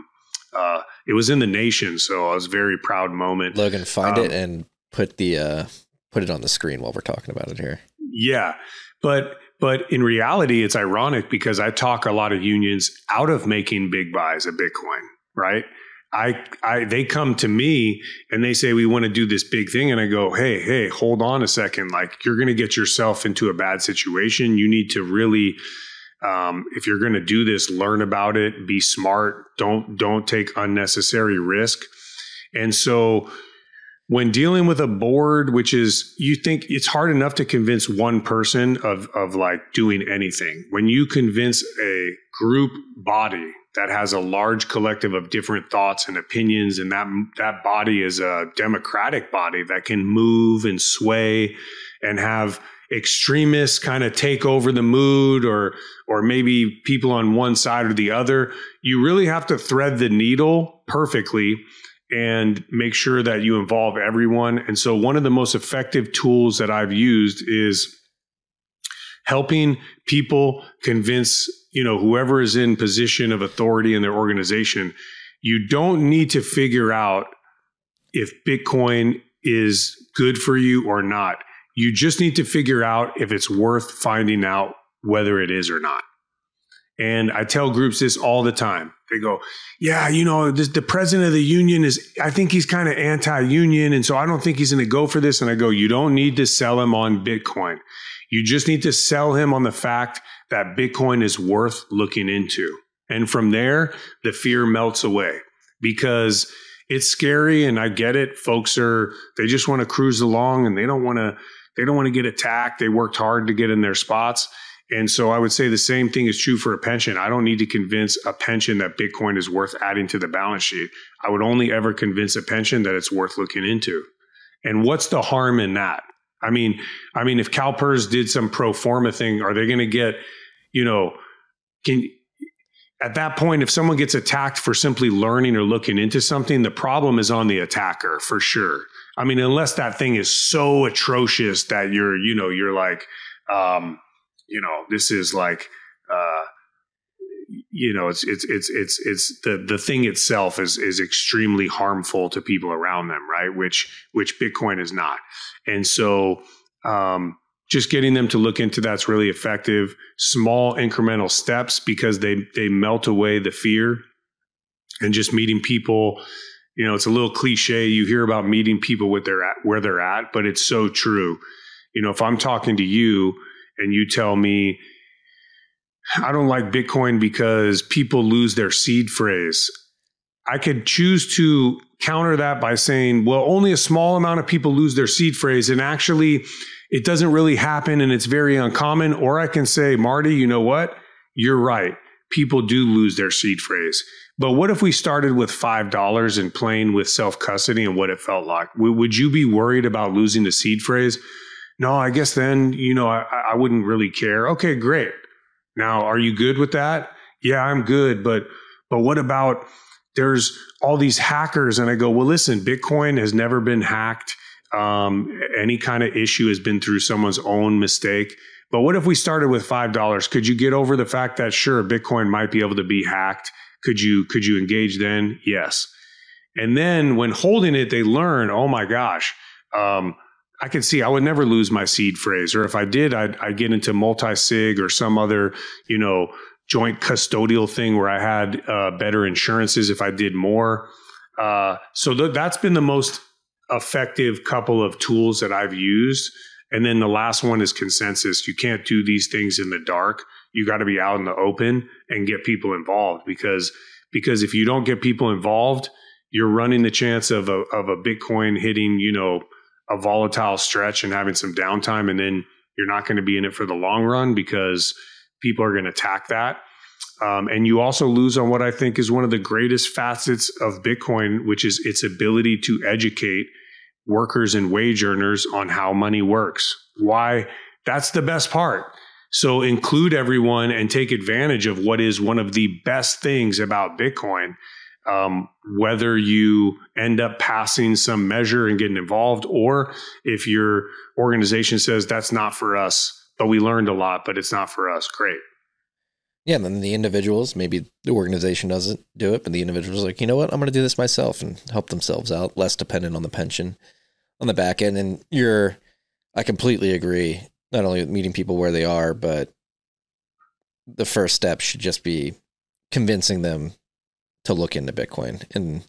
uh, it was in the nation. So it was a very proud moment. Logan, find um, it and put the uh, put it on the screen while we're talking about it here. Yeah, but but in reality, it's ironic because I talk a lot of unions out of making big buys of Bitcoin, right? I, I, they come to me and they say, we want to do this big thing. And I go, hey, hey, hold on a second. Like, you're going to get yourself into a bad situation. You need to really, um, if you're going to do this, learn about it, be smart. Don't, don't take unnecessary risk. And so when dealing with a board, which is, you think it's hard enough to convince one person of, of like doing anything. When you convince a group body that has a large collective of different thoughts and opinions, and that that body is a democratic body that can move and sway and have extremists kind of take over the mood, or or maybe people on one side or the other, you really have to thread the needle perfectly and make sure that you involve everyone. And so one of the most effective tools that I've used is helping people convince, you know, whoever is in position of authority in their organization. You don't need to figure out if Bitcoin is good for you or not. You just need to figure out if it's worth finding out whether it is or not. And I tell groups this all the time. They go, yeah, you know, this, the president of the union is, I think he's kind of anti-union. And so I don't think he's going to go for this. And I go, you don't need to sell him on Bitcoin. You just need to sell him on the fact that Bitcoin is worth looking into. And from there, the fear melts away, because it's scary. And I get it. Folks are, they just want to cruise along and they don't want to, they don't want to get attacked. They worked hard to get in their spots. And so I would say the same thing is true for a pension. I don't need to convince a pension that Bitcoin is worth adding to the balance sheet. I would only ever convince a pension that it's worth looking into. And what's the harm in that? I mean, I mean, if CalPERS did some pro forma thing, are they going to get, you know, can, at that point, if someone gets attacked for simply learning or looking into something, the problem is on the attacker for sure. I mean, unless that thing is so atrocious that you're, you know, you're like, um, you know, this is like, uh, you know, it's, it's, it's, it's, it's the, the thing itself is, is extremely harmful to people around them, right? Which, which Bitcoin is not. And so, um, just getting them to look into that's really effective. Small incremental steps, because they, they melt away the fear. And just meeting people, you know, it's a little cliche. You hear about meeting people with their, where they're at, but it's so true. You know, if I'm talking to you and you tell me, I don't like Bitcoin because people lose their seed phrase, I could choose to counter that by saying, well, only a small amount of people lose their seed phrase, and actually it doesn't really happen and it's very uncommon. Or I can say, Marty, you know what? You're right. People do lose their seed phrase. But what if we started with five dollars and playing with self-custody and what it felt like? W- would you be worried about losing the seed phrase? No, I guess then, you know, I, I wouldn't really care. Okay, great. Now, are you good with that? Yeah, I'm good. But, but what about, there's all these hackers? And I go, well, listen, Bitcoin has never been hacked. Um, any kind of issue has been through someone's own mistake. But what if we started with five dollars? Could you get over the fact that, sure, Bitcoin might be able to be hacked? Could you, could you engage then? Yes. And then when holding it, they learn, oh my gosh, um, I can see I would never lose my seed phrase. Or if I did, I'd, I'd get into multi-sig or some other, you know, joint custodial thing where I had uh, better insurances if I did more. Uh, so th- that's been the most effective couple of tools that I've used. And then the last one is consensus. You can't do these things in the dark. You got to be out in the open and get people involved, because, because if you don't get people involved, you're running the chance of a, of a Bitcoin hitting, you know, a volatile stretch and having some downtime. And then you're not going to be in it for the long run because people are going to attack that. Um, and you also lose on what I think is one of the greatest facets of Bitcoin, which is its ability to educate workers and wage earners on how money works. Why? That's the best part. So include everyone and take advantage of what is one of the best things about Bitcoin. Um, whether you end up passing some measure and getting involved, or if your organization says that's not for us, but we learned a lot, but it's not for us. Great. Yeah, and then the individuals, maybe the organization doesn't do it, but the individual's like, you know what, I'm going to do this myself and help themselves out, less dependent on the pension on the back end. And you're, I completely agree, not only with meeting people where they are, but the first step should just be convincing them to look into Bitcoin. And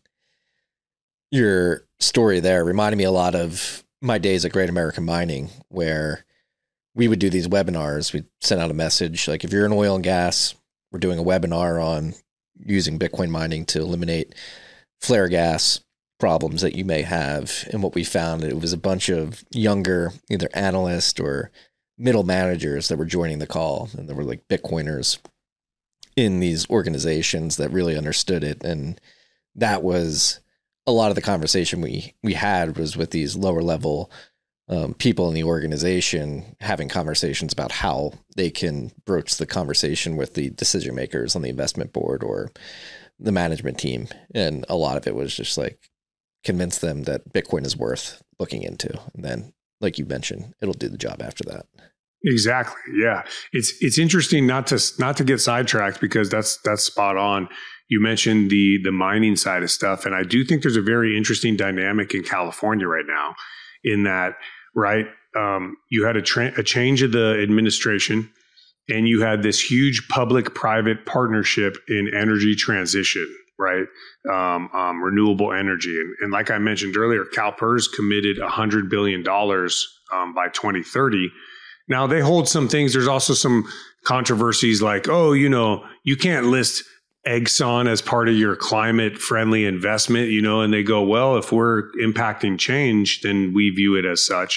your story there reminded me a lot of my days at Great American Mining, where we would do these webinars. We'd send out a message like, if you're in oil and gas, we're doing a webinar on using Bitcoin mining to eliminate flare gas problems that you may have. And what we found, it was a bunch of younger, either analysts or middle managers that were joining the call. And there were like Bitcoiners in these organizations that really understood it. And that was a lot of the conversation we, we had was with these lower level Um, people in the organization having conversations about how they can broach the conversation with the decision makers on the investment board or the management team. And a lot of it was just like convince them that Bitcoin is worth looking into. And then, like you mentioned, it'll do the job after that. Exactly. Yeah. It's, it's interesting not to, not to get sidetracked, because that's, that's spot on. You mentioned the, the mining side of stuff. And I do think there's a very interesting dynamic in California right now, in that, right, um, you had a, tra- a change of the administration, and you had this huge public-private partnership in energy transition, right? Um, um, renewable energy. And, and like I mentioned earlier, CalPERS committed one hundred billion dollars um, by twenty thirty. Now, they hold some things. There's also some controversies like, oh, you know, you can't list Exxon as part of your climate-friendly investment, you know, and they go, well, if we're impacting change, then we view it as such.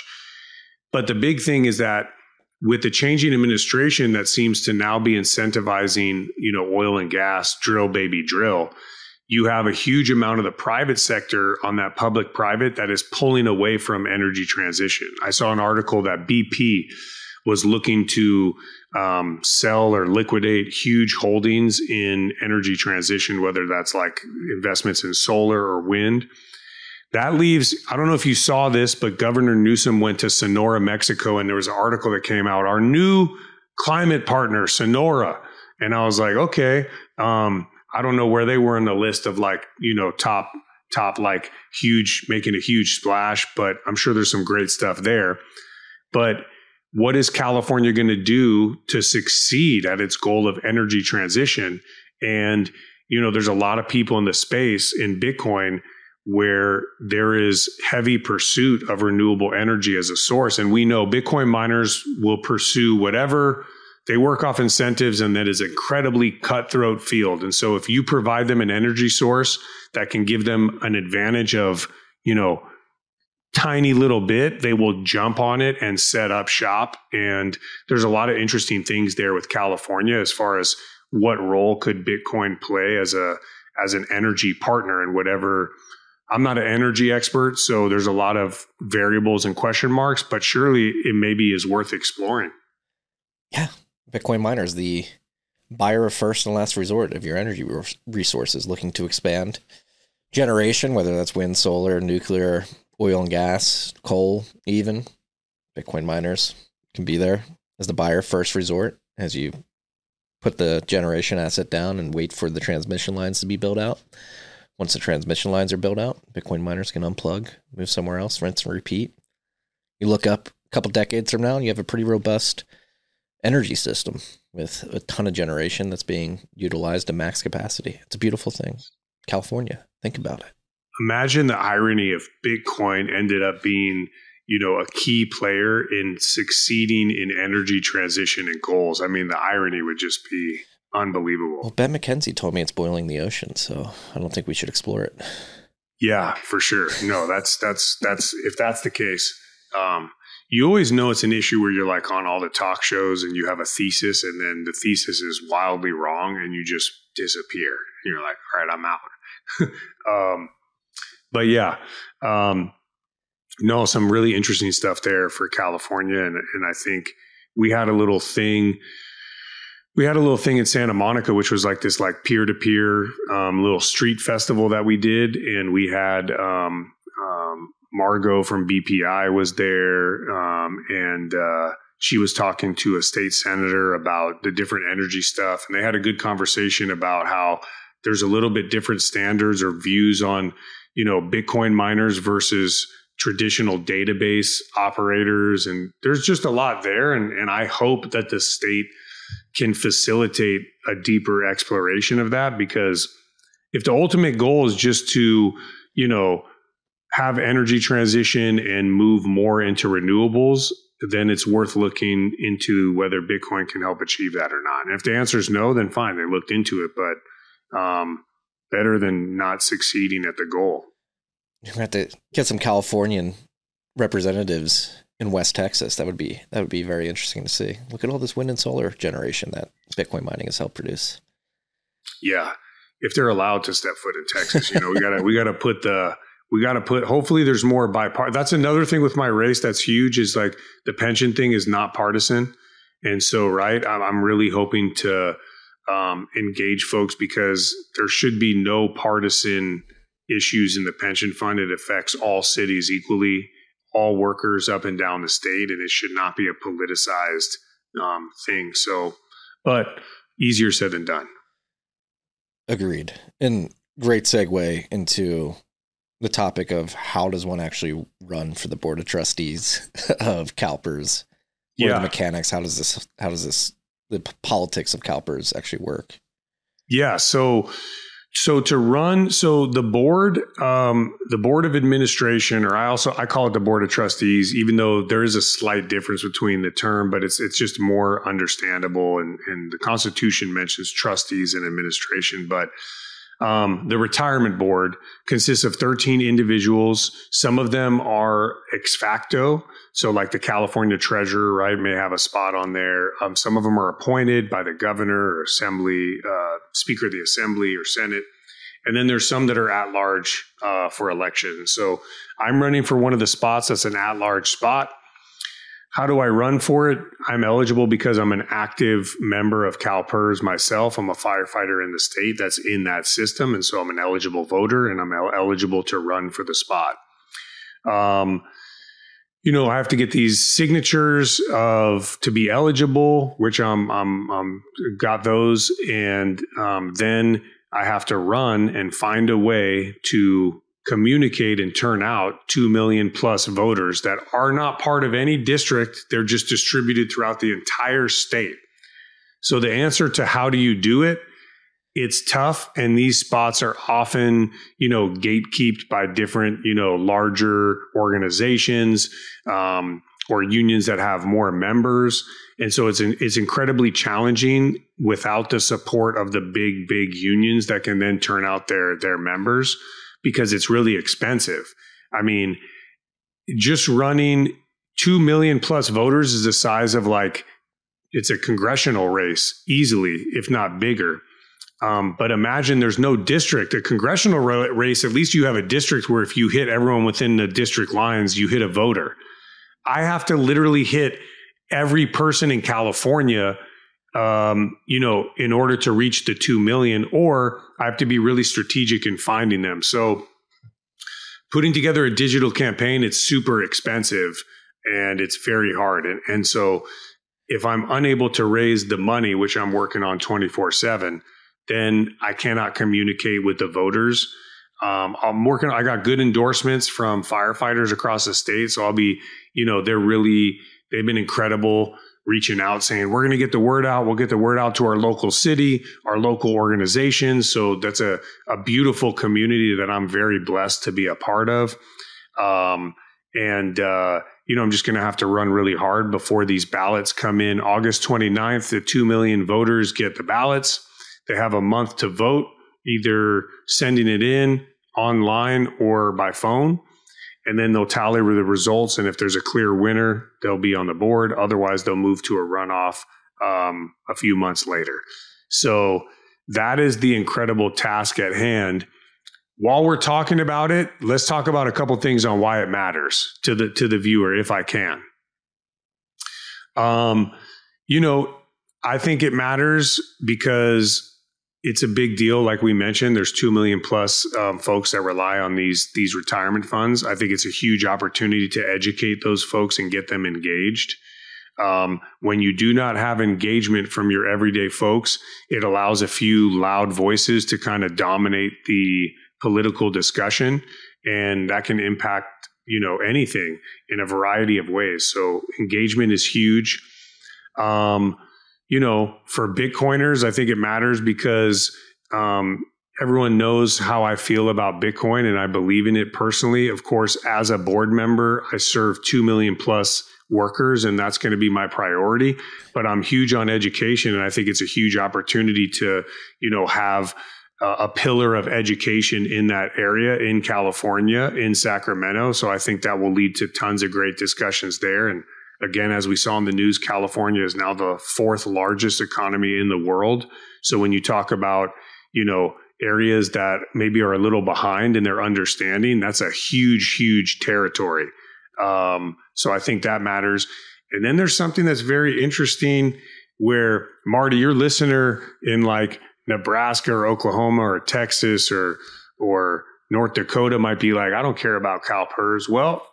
But the big thing is that with the changing administration that seems to now be incentivizing, you know, oil and gas, drill, baby, drill, you have a huge amount of the private sector on that public-private that is pulling away from energy transition. I saw an article that B P was looking to um, sell or liquidate huge holdings in energy transition, whether that's like investments in solar or wind. That leaves, I don't know if you saw this, but Governor Newsom went to Sonora, Mexico, and there was an article that came out, our new climate partner, Sonora. And I was like, okay, um, I don't know where they were in the list of like, you know, top, top, like huge, making a huge splash, but I'm sure there's some great stuff there. But what is California going to do to succeed at its goal of energy transition? And, you know, there's a lot of people in the space in Bitcoin where there is heavy pursuit of renewable energy as a source. And we know Bitcoin miners will pursue whatever they work off incentives, and that is an incredibly cutthroat field. And so if you provide them an energy source that can give them an advantage of, you know, tiny little bit, they will jump on it and set up shop. And there's a lot of interesting things there with California as far as what role could Bitcoin play as a as an energy partner and whatever. I'm not an energy expert, so there's a lot of variables and question marks, but surely it maybe is worth exploring. Yeah. Bitcoin miners, the buyer of first and last resort of your energy resources, looking to expand generation, whether that's wind, solar, nuclear, oil and gas, coal, even. Bitcoin miners can be there as the buyer first resort as you put the generation asset down and wait for the transmission lines to be built out. Once the transmission lines are built out, Bitcoin miners can unplug, move somewhere else, rinse and repeat. You look up a couple decades from now and you have a pretty robust energy system with a ton of generation that's being utilized to max capacity. It's a beautiful thing. California, think about it. Imagine the irony if Bitcoin ended up being, you know, a key player in succeeding in energy transition and goals. I mean, the irony would just be unbelievable. Well, Ben McKenzie told me it's boiling the ocean, so I don't think we should explore it. Yeah, for sure. No, that's, that's, that's, if that's the case, um, you always know it's an issue where you're like on all the talk shows and you have a thesis and then the thesis is wildly wrong and you just disappear. You're like, all right, I'm out. um, But yeah, um, no, some really interesting stuff there for California. And, and I think we had a little thing, we had a little thing in Santa Monica, which was like this like peer-to-peer um, little street festival that we did. And we had um, um, Margot from B P I was there. Um, and uh, she was talking to a state senator about the different energy stuff, and they had a good conversation about how there's a little bit different standards or views on, you know, Bitcoin miners versus traditional database operators. And there's just a lot there. And, and I hope that the state can facilitate a deeper exploration of that, because if the ultimate goal is just to, you know, have energy transition and move more into renewables, then it's worth looking into whether Bitcoin can help achieve that or not. And if the answer is no, then fine, they looked into it, but um, better than not succeeding at the goal. You're going to have to get some Californian representatives in West Texas. That would be that would be very interesting to see. Look at all this wind and solar generation that Bitcoin mining has helped produce. Yeah, if they're allowed to step foot in Texas, you know, we gotta we gotta put the we gotta put. Hopefully, there's more bipartisan. That's another thing with my race that's huge, is like the pension thing is not partisan, and so right, I'm, I'm really hoping to um, engage folks, because there should be no partisan issues in the pension fund. It affects all cities equally, all workers up and down the state, and it should not be a politicized um, thing. So, but easier said than done. Agreed. And great segue into the topic of how does one actually run for the board of trustees of CalPERS? What Yeah. are the mechanics? How does this, how does this, the p- politics of CalPERS actually work? Yeah. So, so to run, so the board, um, the board of administration, or I also, I call it the board of trustees, even though there is a slight difference between the term, but it's, it's just more understandable. And, and the Constitution mentions trustees and administration, but Um, the retirement board consists of thirteen individuals. Some of them are ex facto. So like the California treasurer, right, may have a spot on there. Um, some of them are appointed by the governor or assembly, uh, speaker of the assembly or Senate. And then there's some that are at large uh, for election. So I'm running for one of the spots that's an at large spot. How do I run for it? I'm eligible because I'm an active member of CalPERS myself. I'm a firefighter in the state that's in that system. And so I'm an eligible voter, and I'm el- eligible to run for the spot. Um, you know, I have to get these signatures of to be eligible, which I'm, I'm, I'm got those. And um, then I have to run and find a way to communicate and turn out two million plus voters that are not part of any district. They're just distributed throughout the entire state. So the answer to how do you do it, it's tough. And these spots are often, you know, gatekept by different, you know, larger organizations um, or unions that have more members. And so it's an, it's incredibly challenging without the support of the big, big unions that can then turn out their, their members, because it's really expensive. I mean, just running two million plus voters is the size of like, it's a congressional race easily, if not bigger. Um, but imagine there's no district. A congressional race, at least you have a district where if you hit everyone within the district lines, you hit a voter. I have to literally hit every person in California Um, you know, in order to reach the two million, or I have to be really strategic in finding them. So putting together a digital campaign, it's super expensive and it's very hard. And, and so if I'm unable to raise the money, which I'm working on twenty-four seven, then I cannot communicate with the voters. Um, I'm working, I got good endorsements from firefighters across the state. So I'll be, you know, they're really, they've been incredible, reaching out saying, we're going to get the word out. We'll get the word out to our local city, our local organizations. So that's a, a beautiful community that I'm very blessed to be a part of. Um, and, uh, you know, I'm just going to have to run really hard before these ballots come in. August twenty-ninth, the two million voters get the ballots. They have a month to vote, either sending it in online or by phone. And then they'll tally the results. And if there's a clear winner, they'll be on the board. Otherwise, they'll move to a runoff um, a few months later. So that is the incredible task at hand. While we're talking about it, let's talk about a couple things on why it matters to the to the viewer, if I can. Um, you know, I think it matters because it's a big deal. Like we mentioned, there's two million plus um, folks that rely on these, these retirement funds. I think it's a huge opportunity to educate those folks and get them engaged. Um, when you do not have engagement from your everyday folks, it allows a few loud voices to kind of dominate the political discussion, and that can impact, you know, anything in a variety of ways. So engagement is huge. Um, you know, for Bitcoiners, I think it matters because um, everyone knows how I feel about Bitcoin, and I believe in it personally. Of course, as a board member, I serve two million plus workers, and that's going to be my priority. But I'm huge on education, and I think it's a huge opportunity to, you know, have a, a pillar of education in that area in California, in Sacramento. So I think that will lead to tons of great discussions there. And again, as we saw in the news, California is now the fourth largest economy in the world. So when you talk about, you know, areas that maybe are a little behind in their understanding, that's a huge, huge territory. Um, so I think that matters. And then there's something that's very interesting where, Marty, your listener in like Nebraska or Oklahoma or Texas or or North Dakota might be like, I don't care about CalPERS. Well,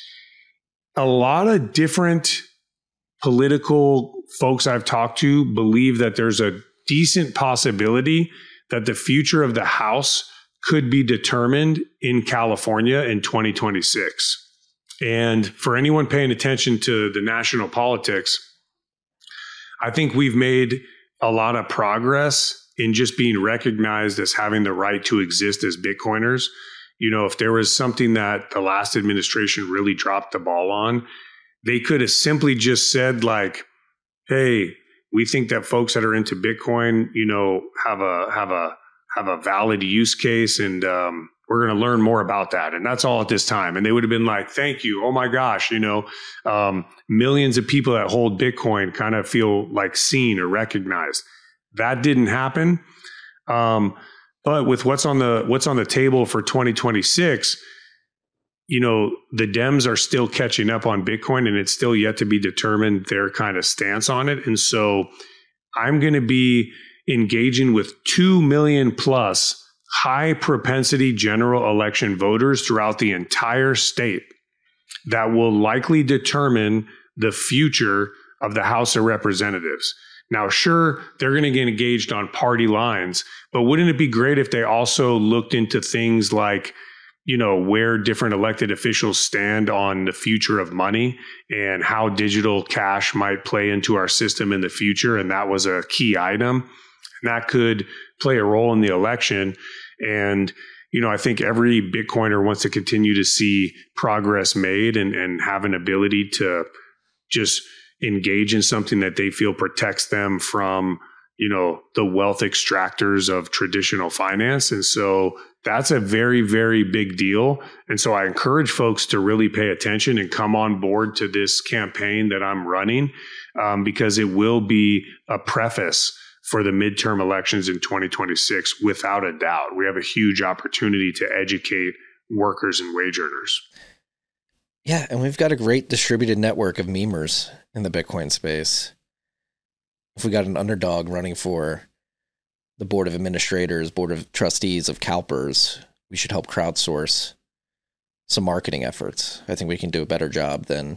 a lot of different political folks I've talked to believe that there's a decent possibility that the future of the House could be determined in California in twenty twenty-six. And for anyone paying attention to the national politics, I think we've made a lot of progress in just being recognized as having the right to exist as Bitcoiners. You know, if there was something that the last administration really dropped the ball on, they could have simply just said like, hey, we think that folks that are into Bitcoin, you know, have a have a have a valid use case, and um, we're going to learn more about that. And that's all at this time. And they would have been like, thank you. Oh my gosh, you know, um, millions of people that hold Bitcoin kind of feel like seen or recognized. That didn't happen. Um, but with what's on the what's on the table for twenty twenty-six, you know, the Dems are still catching up on Bitcoin, and it's still yet to be determined their kind of stance on it. And so I'm going to be engaging with two million plus high propensity general election voters throughout the entire state that will likely determine the future of the House of Representatives. Now, sure, they're going to get engaged on party lines, but wouldn't it be great if they also looked into things like, you know, where different elected officials stand on the future of money and how digital cash might play into our system in the future? And that was a key item. And that could play a role in the election. And, you know, I think every Bitcoiner wants to continue to see progress made and, and have an ability to just engage in something that they feel protects them from, you know, the wealth extractors of traditional finance. And so that's a very, very big deal. And so I encourage folks to really pay attention and come on board to this campaign that I'm running, um, because it will be a preface for the midterm elections in twenty twenty-six, without a doubt. We have a huge opportunity to educate workers and wage earners. Yeah, and we've got a great distributed network of memers in the Bitcoin space. If we got an underdog running for the board of administrators, board of trustees of CalPERS, we should help crowdsource some marketing efforts. I think we can do a better job than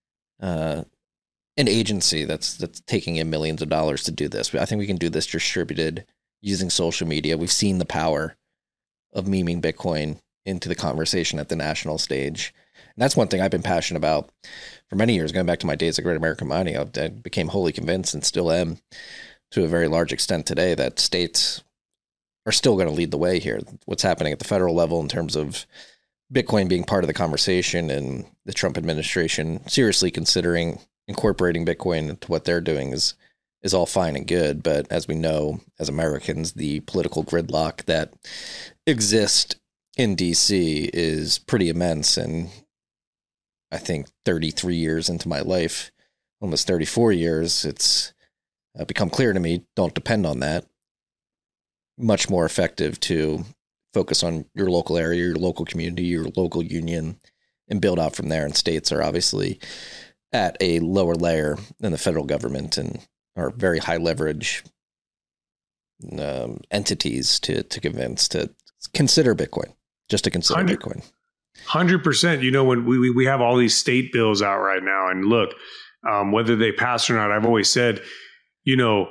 uh, an agency that's that's taking in millions of dollars to do this. I think we can do this distributed using social media. We've seen the power of memeing Bitcoin into the conversation at the national stage. And that's one thing I've been passionate about for many years, going back to my days at Great American Mining. I, I became wholly convinced, and still am to a very large extent today, that states are still going to lead the way here. What's happening at the federal level in terms of Bitcoin being part of the conversation, and the Trump administration seriously considering incorporating Bitcoin into what they're doing is is all fine and good. But as we know, as Americans, the political gridlock that exists in D C is pretty immense. And I think thirty-three years into my life, almost thirty-four years, it's uh, become clear to me, don't depend on that. Much more effective to focus on your local area, your local community, your local union, and build out from there. And states are obviously at a lower layer than the federal government and are very high leverage um, entities to, to convince to consider Bitcoin, just to consider one hundred, Bitcoin. one hundred percent. You know, when we, we have all these state bills out right now, and look, um, whether they pass or not. I've always said, you know,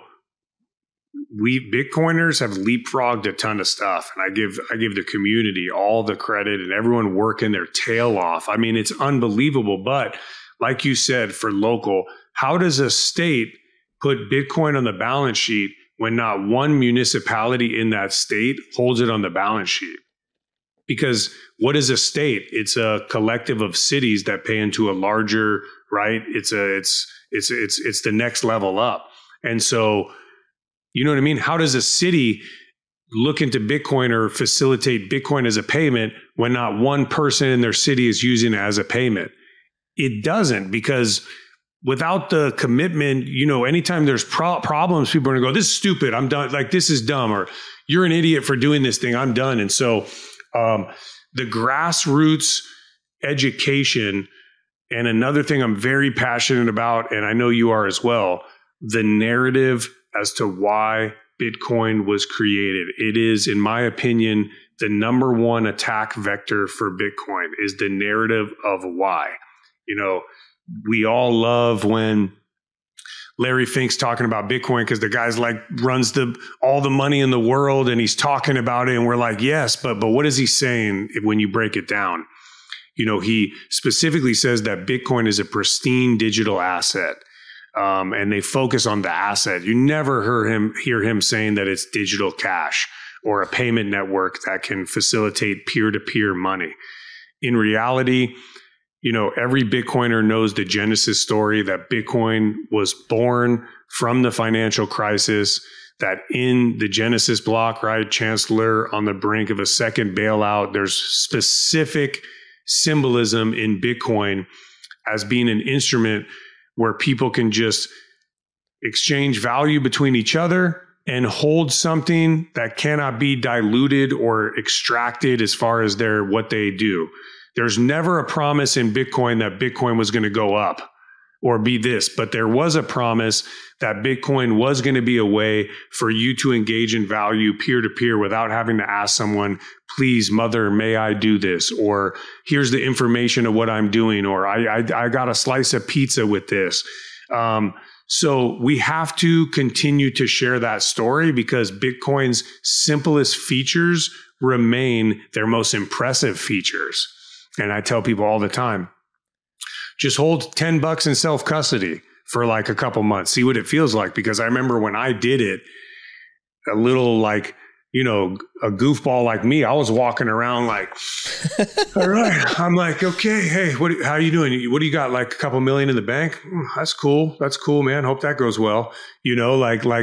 we Bitcoiners have leapfrogged a ton of stuff, and I give I give the community all the credit and everyone working their tail off. I mean, it's unbelievable. But like you said, for local, how does a state put Bitcoin on the balance sheet when not one municipality in that state holds it on the balance sheet? Because what is a state? It's a collective of cities that pay into a larger, right? It's a it's it's it's it's the next level up. And so, you know what I mean? How does a city look into Bitcoin or facilitate Bitcoin as a payment when not one person in their city is using it as a payment? It doesn't, because without the commitment, you know, anytime there's pro- problems, people are going to go, this is stupid, I'm done. Like, this is dumb, or you're an idiot for doing this thing, I'm done. And so um, the grassroots education, and another thing I'm very passionate about, and I know you are as well, the narrative as to why Bitcoin was created. It is, in my opinion, the number one attack vector for Bitcoin is the narrative of why. You know, we all love when Larry Fink's talking about Bitcoin because the guy's like runs the all the money in the world and he's talking about it. And we're like, yes, but but what is he saying when you break it down? You know, he specifically says that Bitcoin is a pristine digital asset. Um, and they focus on the asset. You never hear him hear him saying that it's digital cash or a payment network that can facilitate peer-to-peer money. In reality, you know, every Bitcoiner knows the genesis story, that Bitcoin was born from the financial crisis, that in the Genesis block, right, Chancellor on the brink of a second bailout, there's specific symbolism in Bitcoin as being an instrument where people can just exchange value between each other and hold something that cannot be diluted or extracted as far as their what they do. There's never a promise in Bitcoin that Bitcoin was going to go up or be this, but there was a promise that Bitcoin was going to be a way for you to engage in value peer-to-peer without having to ask someone, please, mother, may I do this? Or here's the information of what I'm doing, or I, I, I got a slice of pizza with this. Um, so we have to continue to share that story because Bitcoin's simplest features remain their most impressive features. And I tell people all the time, just hold ten bucks in self-custody for like a couple months. See what it feels like. Because I remember when I did it, a little like, you know, a goofball like me, I was walking around like, all right. I'm like, okay, hey, what? How you doing? What do you got? Like a couple million in the bank? Mm, that's cool. That's cool, man. Hope that goes well. You know, like, like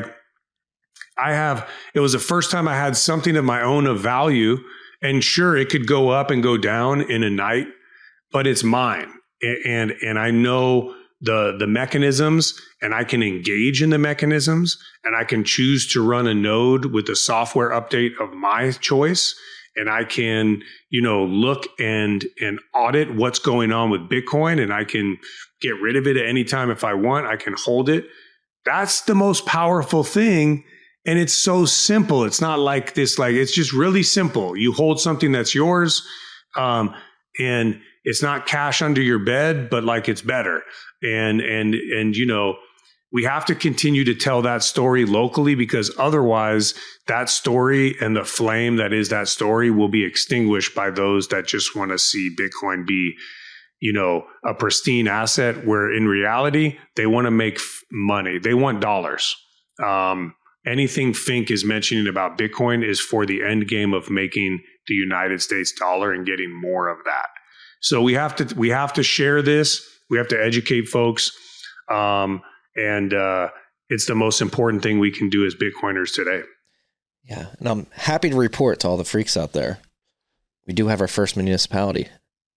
I have, it was the first time I had something of my own of value. And sure, it could go up and go down in a night, but it's mine. And and I know the the mechanisms, and I can engage in the mechanisms, and I can choose to run a node with a software update of my choice, and I can, you know, look and and audit what's going on with Bitcoin, and I can get rid of it at any time if I want. I can hold it. That's the most powerful thing. And it's so simple. It's not like this, like, it's just really simple. You hold something that's yours, um, and it's not cash under your bed, but like it's better. And, and, and, you know, we have to continue to tell that story locally, because otherwise that story and the flame that is that story will be extinguished by those that just want to see Bitcoin be, you know, a pristine asset, where in reality, they want to make f- money. They want dollars. Um, anything Fink is mentioning about Bitcoin is for the end game of making the United States dollar and getting more of that. So we have to we have to share this. We have to educate folks, um, and uh, it's the most important thing we can do as Bitcoiners today. Yeah, and I'm happy to report to all the freaks out there, we do have our first municipality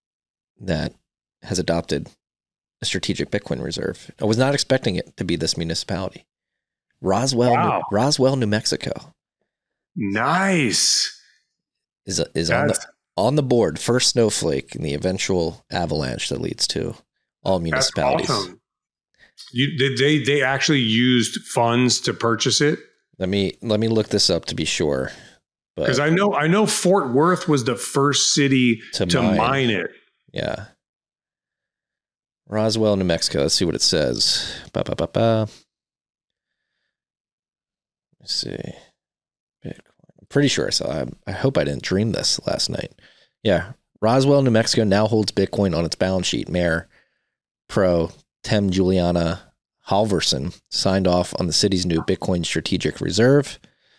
that has adopted a strategic Bitcoin reserve. I was not expecting it to be this municipality. Roswell, wow. New, Roswell, New Mexico. Nice. Is is on the on the board. First snowflake in the eventual avalanche that leads to all municipalities. That's awesome. You, did they they actually used funds to purchase it? Let me let me look this up to be sure. Because I know I know Fort Worth was the first city to, to mine. mine it. Yeah. Roswell, New Mexico. Let's see what it says. Ba, ba, ba, ba. Let's see. Bitcoin. I'm pretty sure I saw. I, I hope I didn't dream this last night. Yeah. Roswell, New Mexico now holds Bitcoin on its balance sheet. Mayor Pro Tem Juliana Halverson signed off on the city's new Bitcoin strategic reserve.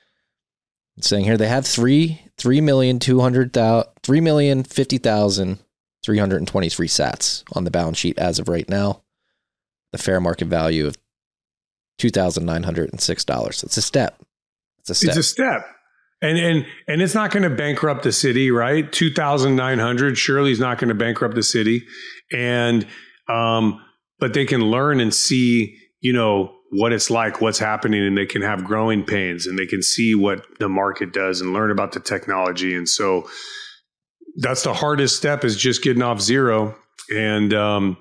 It's saying here they have three three million two hundred thousand three million fifty thousand three hundred twenty three sats on the balance sheet as of right now. The fair market value of two thousand nine hundred and six dollars. It's a step. It's a step. It's a step. And and and it's not going to bankrupt the city, right? two thousand nine hundred surely is not going to bankrupt the city. And um, but they can learn and see, you know, what it's like, what's happening, and they can have growing pains, and they can see what the market does and learn about the technology. And so that's the hardest step, is just getting off zero. And um,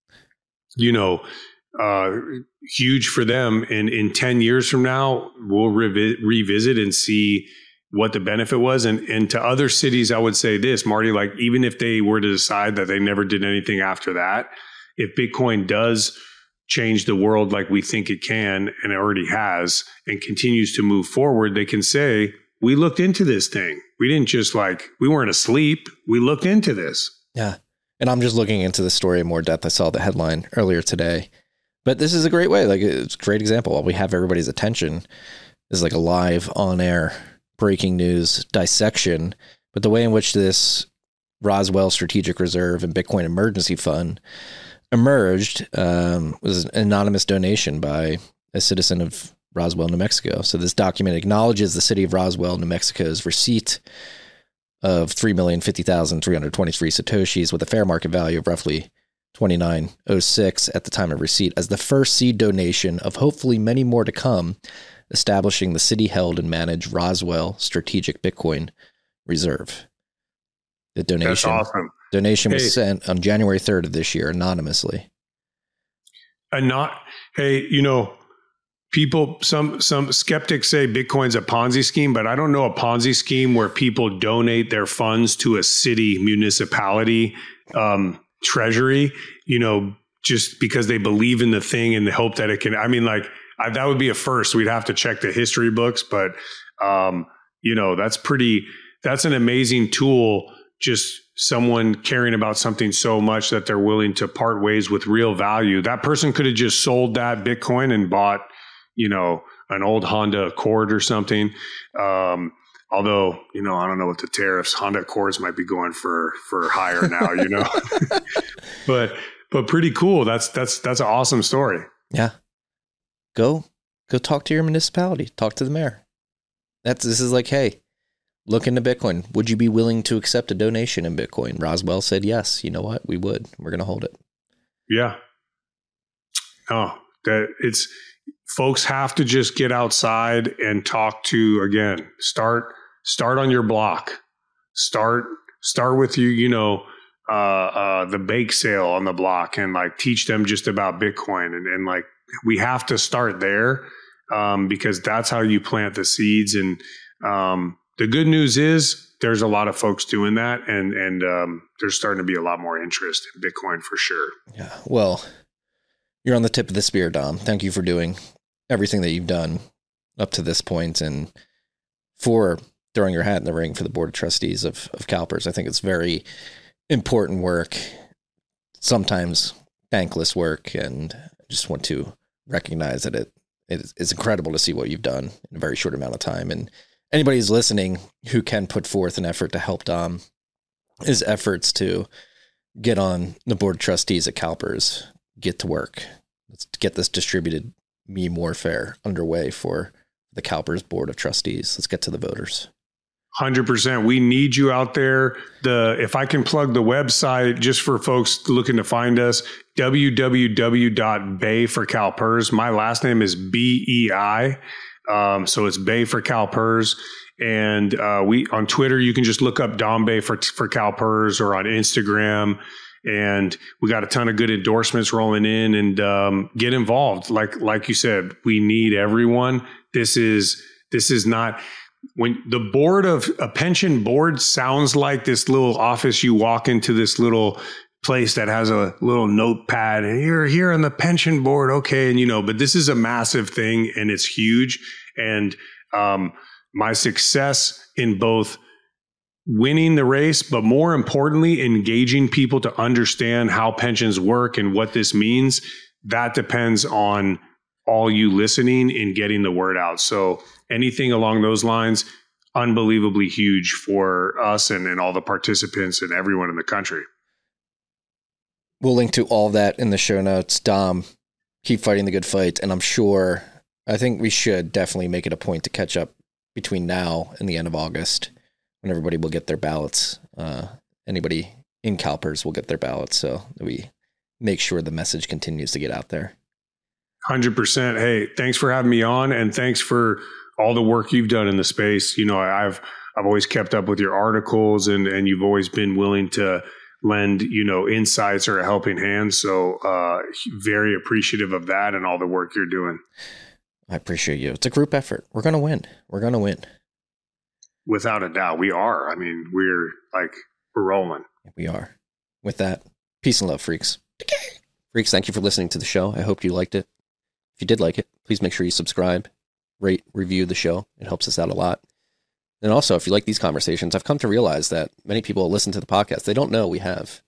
you know, uh, huge for them. And in ten years from now, we'll revi- revisit and see what the benefit was. And, and to other cities, I would say this, Marty, like, even if they were to decide that they never did anything after that, if Bitcoin does change the world like we think it can, and it already has, and continues to move forward, they can say, we looked into this thing. We didn't just like, we weren't asleep. We looked into this. Yeah. And I'm just looking into the story in more depth. I saw the headline earlier today. But this is a great way. Like, it's a great example. While we have everybody's attention, this is like a live on air breaking news dissection. But the way in which this Roswell Strategic Reserve and Bitcoin Emergency Fund emerged um, was an anonymous donation by a citizen of Roswell, New Mexico. So this document acknowledges the city of Roswell, New Mexico's receipt of three million fifty thousand three hundred twenty-three Satoshis with a fair market value of roughly twenty-nine oh six at the time of receipt as the first seed donation of hopefully many more to come, establishing the city-held and managed Roswell Strategic Bitcoin Reserve. The donation, That's awesome. donation was hey, sent on January third of this year anonymously. And not, hey, you know, people, some some skeptics say Bitcoin's a Ponzi scheme, but I don't know a Ponzi scheme where people donate their funds to a city municipality um, treasury, you know, just because they believe in the thing and they hope that it can. I mean, like, I, that would be a first. We'd have to check the history books, but um, you know, that's pretty. That's an amazing tool. Just someone caring about something so much that they're willing to part ways with real value. That person could have just sold that Bitcoin and bought, you know, an old Honda Accord or something. Um, although, you know, I don't know what the tariffs, Honda Accords might be going for, for higher now, you know, but, but pretty cool. That's, that's, that's an awesome story. Yeah. Go, go talk to your municipality, talk to the mayor. That's, this is like, hey, look into Bitcoin. Would you be willing to accept a donation in Bitcoin? Roswell said, yes. You know what? We would. We're going to hold it. Yeah. Oh, that it's, folks have to just get outside and talk to, again, start, start on your block, start, start with you, you know, uh, uh, the bake sale on the block, and like teach them just about Bitcoin. And, and like, we have to start there, um, because that's how you plant the seeds. And, um, the good news is there's a lot of folks doing that, and, and, um, there's starting to be a lot more interest in Bitcoin for sure. Yeah. Well, you're on the tip of the spear, Dom. Thank you for doing everything that you've done up to this point, and for throwing your hat in the ring for the board of trustees of, of CalPERS. I think it's very important work, sometimes thankless work, and I just want to recognize that it, it it's incredible to see what you've done in a very short amount of time. And anybody who's listening who can put forth an effort to help Dom, his efforts to get on the board of trustees at CalPERS, get to work. Let's get this distributed meme warfare underway for the CalPERS board of trustees. Let's get to the voters. one hundred percent. We need you out there. The if I can plug the website just for folks looking to find us, w w w dot bay for CalPERS. My last name is B E I. Um, so it's Bay for CalPERS. And uh, we on Twitter, you can just look up Dom Bay for, for CalPERS, or on Instagram. And we got a ton of good endorsements rolling in, and um, get involved. Like, like you said, we need everyone. This is, this is not, when the board of a pension board sounds like this little office, you walk into this little place that has a little notepad and you're here on the pension board. Okay. And, you know, but this is a massive thing and it's huge. And um, my success in both winning the race, but more importantly, engaging people to understand how pensions work and what this means, that depends on all you listening and getting the word out. So anything along those lines, unbelievably huge for us and, and all the participants and everyone in the country. We'll link to all that in the show notes. Dom, keep fighting the good fight. And I'm sure, I think we should definitely make it a point to catch up between now and the end of August when everybody will get their ballots. Uh, anybody in CalPERS will get their ballots. So that we make sure the message continues to get out there. one hundred percent. Hey, thanks for having me on. And thanks for all the work you've done in the space. You know, I've, I've always kept up with your articles and, and you've always been willing to lend, you know, insights or a helping hand. So uh, very appreciative of that and all the work you're doing. I appreciate you. It's a group effort. We're going to win. We're going to win. Without a doubt, we are. I mean, we're like, we're rolling. We are. With that, peace and love, freaks. Freaks, thank you for listening to the show. I hope you liked it. If you did like it, please make sure you subscribe, rate, review the show. It helps us out a lot. And also, if you like these conversations, I've come to realize that many people listen to the podcast. They don't know we have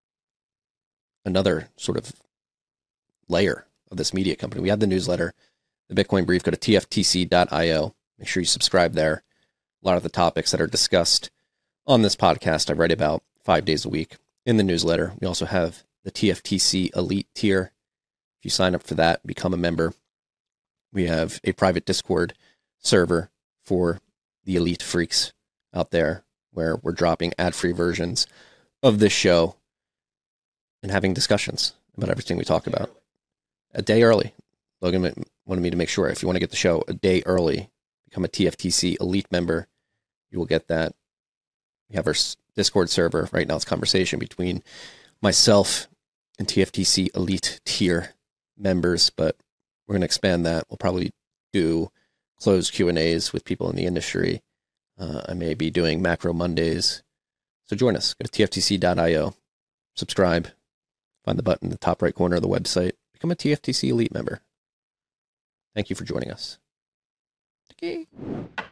another sort of layer of this media company. We have the newsletter, the Bitcoin Brief. Go to T F T C dot I O. Make sure you subscribe there. A lot of the topics that are discussed on this podcast, I write about five days a week in the newsletter. We also have the T F T C Elite tier. If you sign up for that, become a member. We have a private Discord server for the elite freaks out there where we're dropping ad-free versions of this show and having discussions about everything we talk about a day early. Logan wanted me to make sure if you want to get the show a day early, become a T F T C Elite member. You will get that. We have our Discord server. Right now it's conversation between myself and T F T C Elite tier members, but we're going to expand that. We'll probably do closed Q and A's with people in the industry. Uh, I may be doing Macro Mondays. So join us. Go to T F T C dot I O. Subscribe. Find the button in the top right corner of the website. Become a T F T C Elite member. Thank you for joining us. Okay.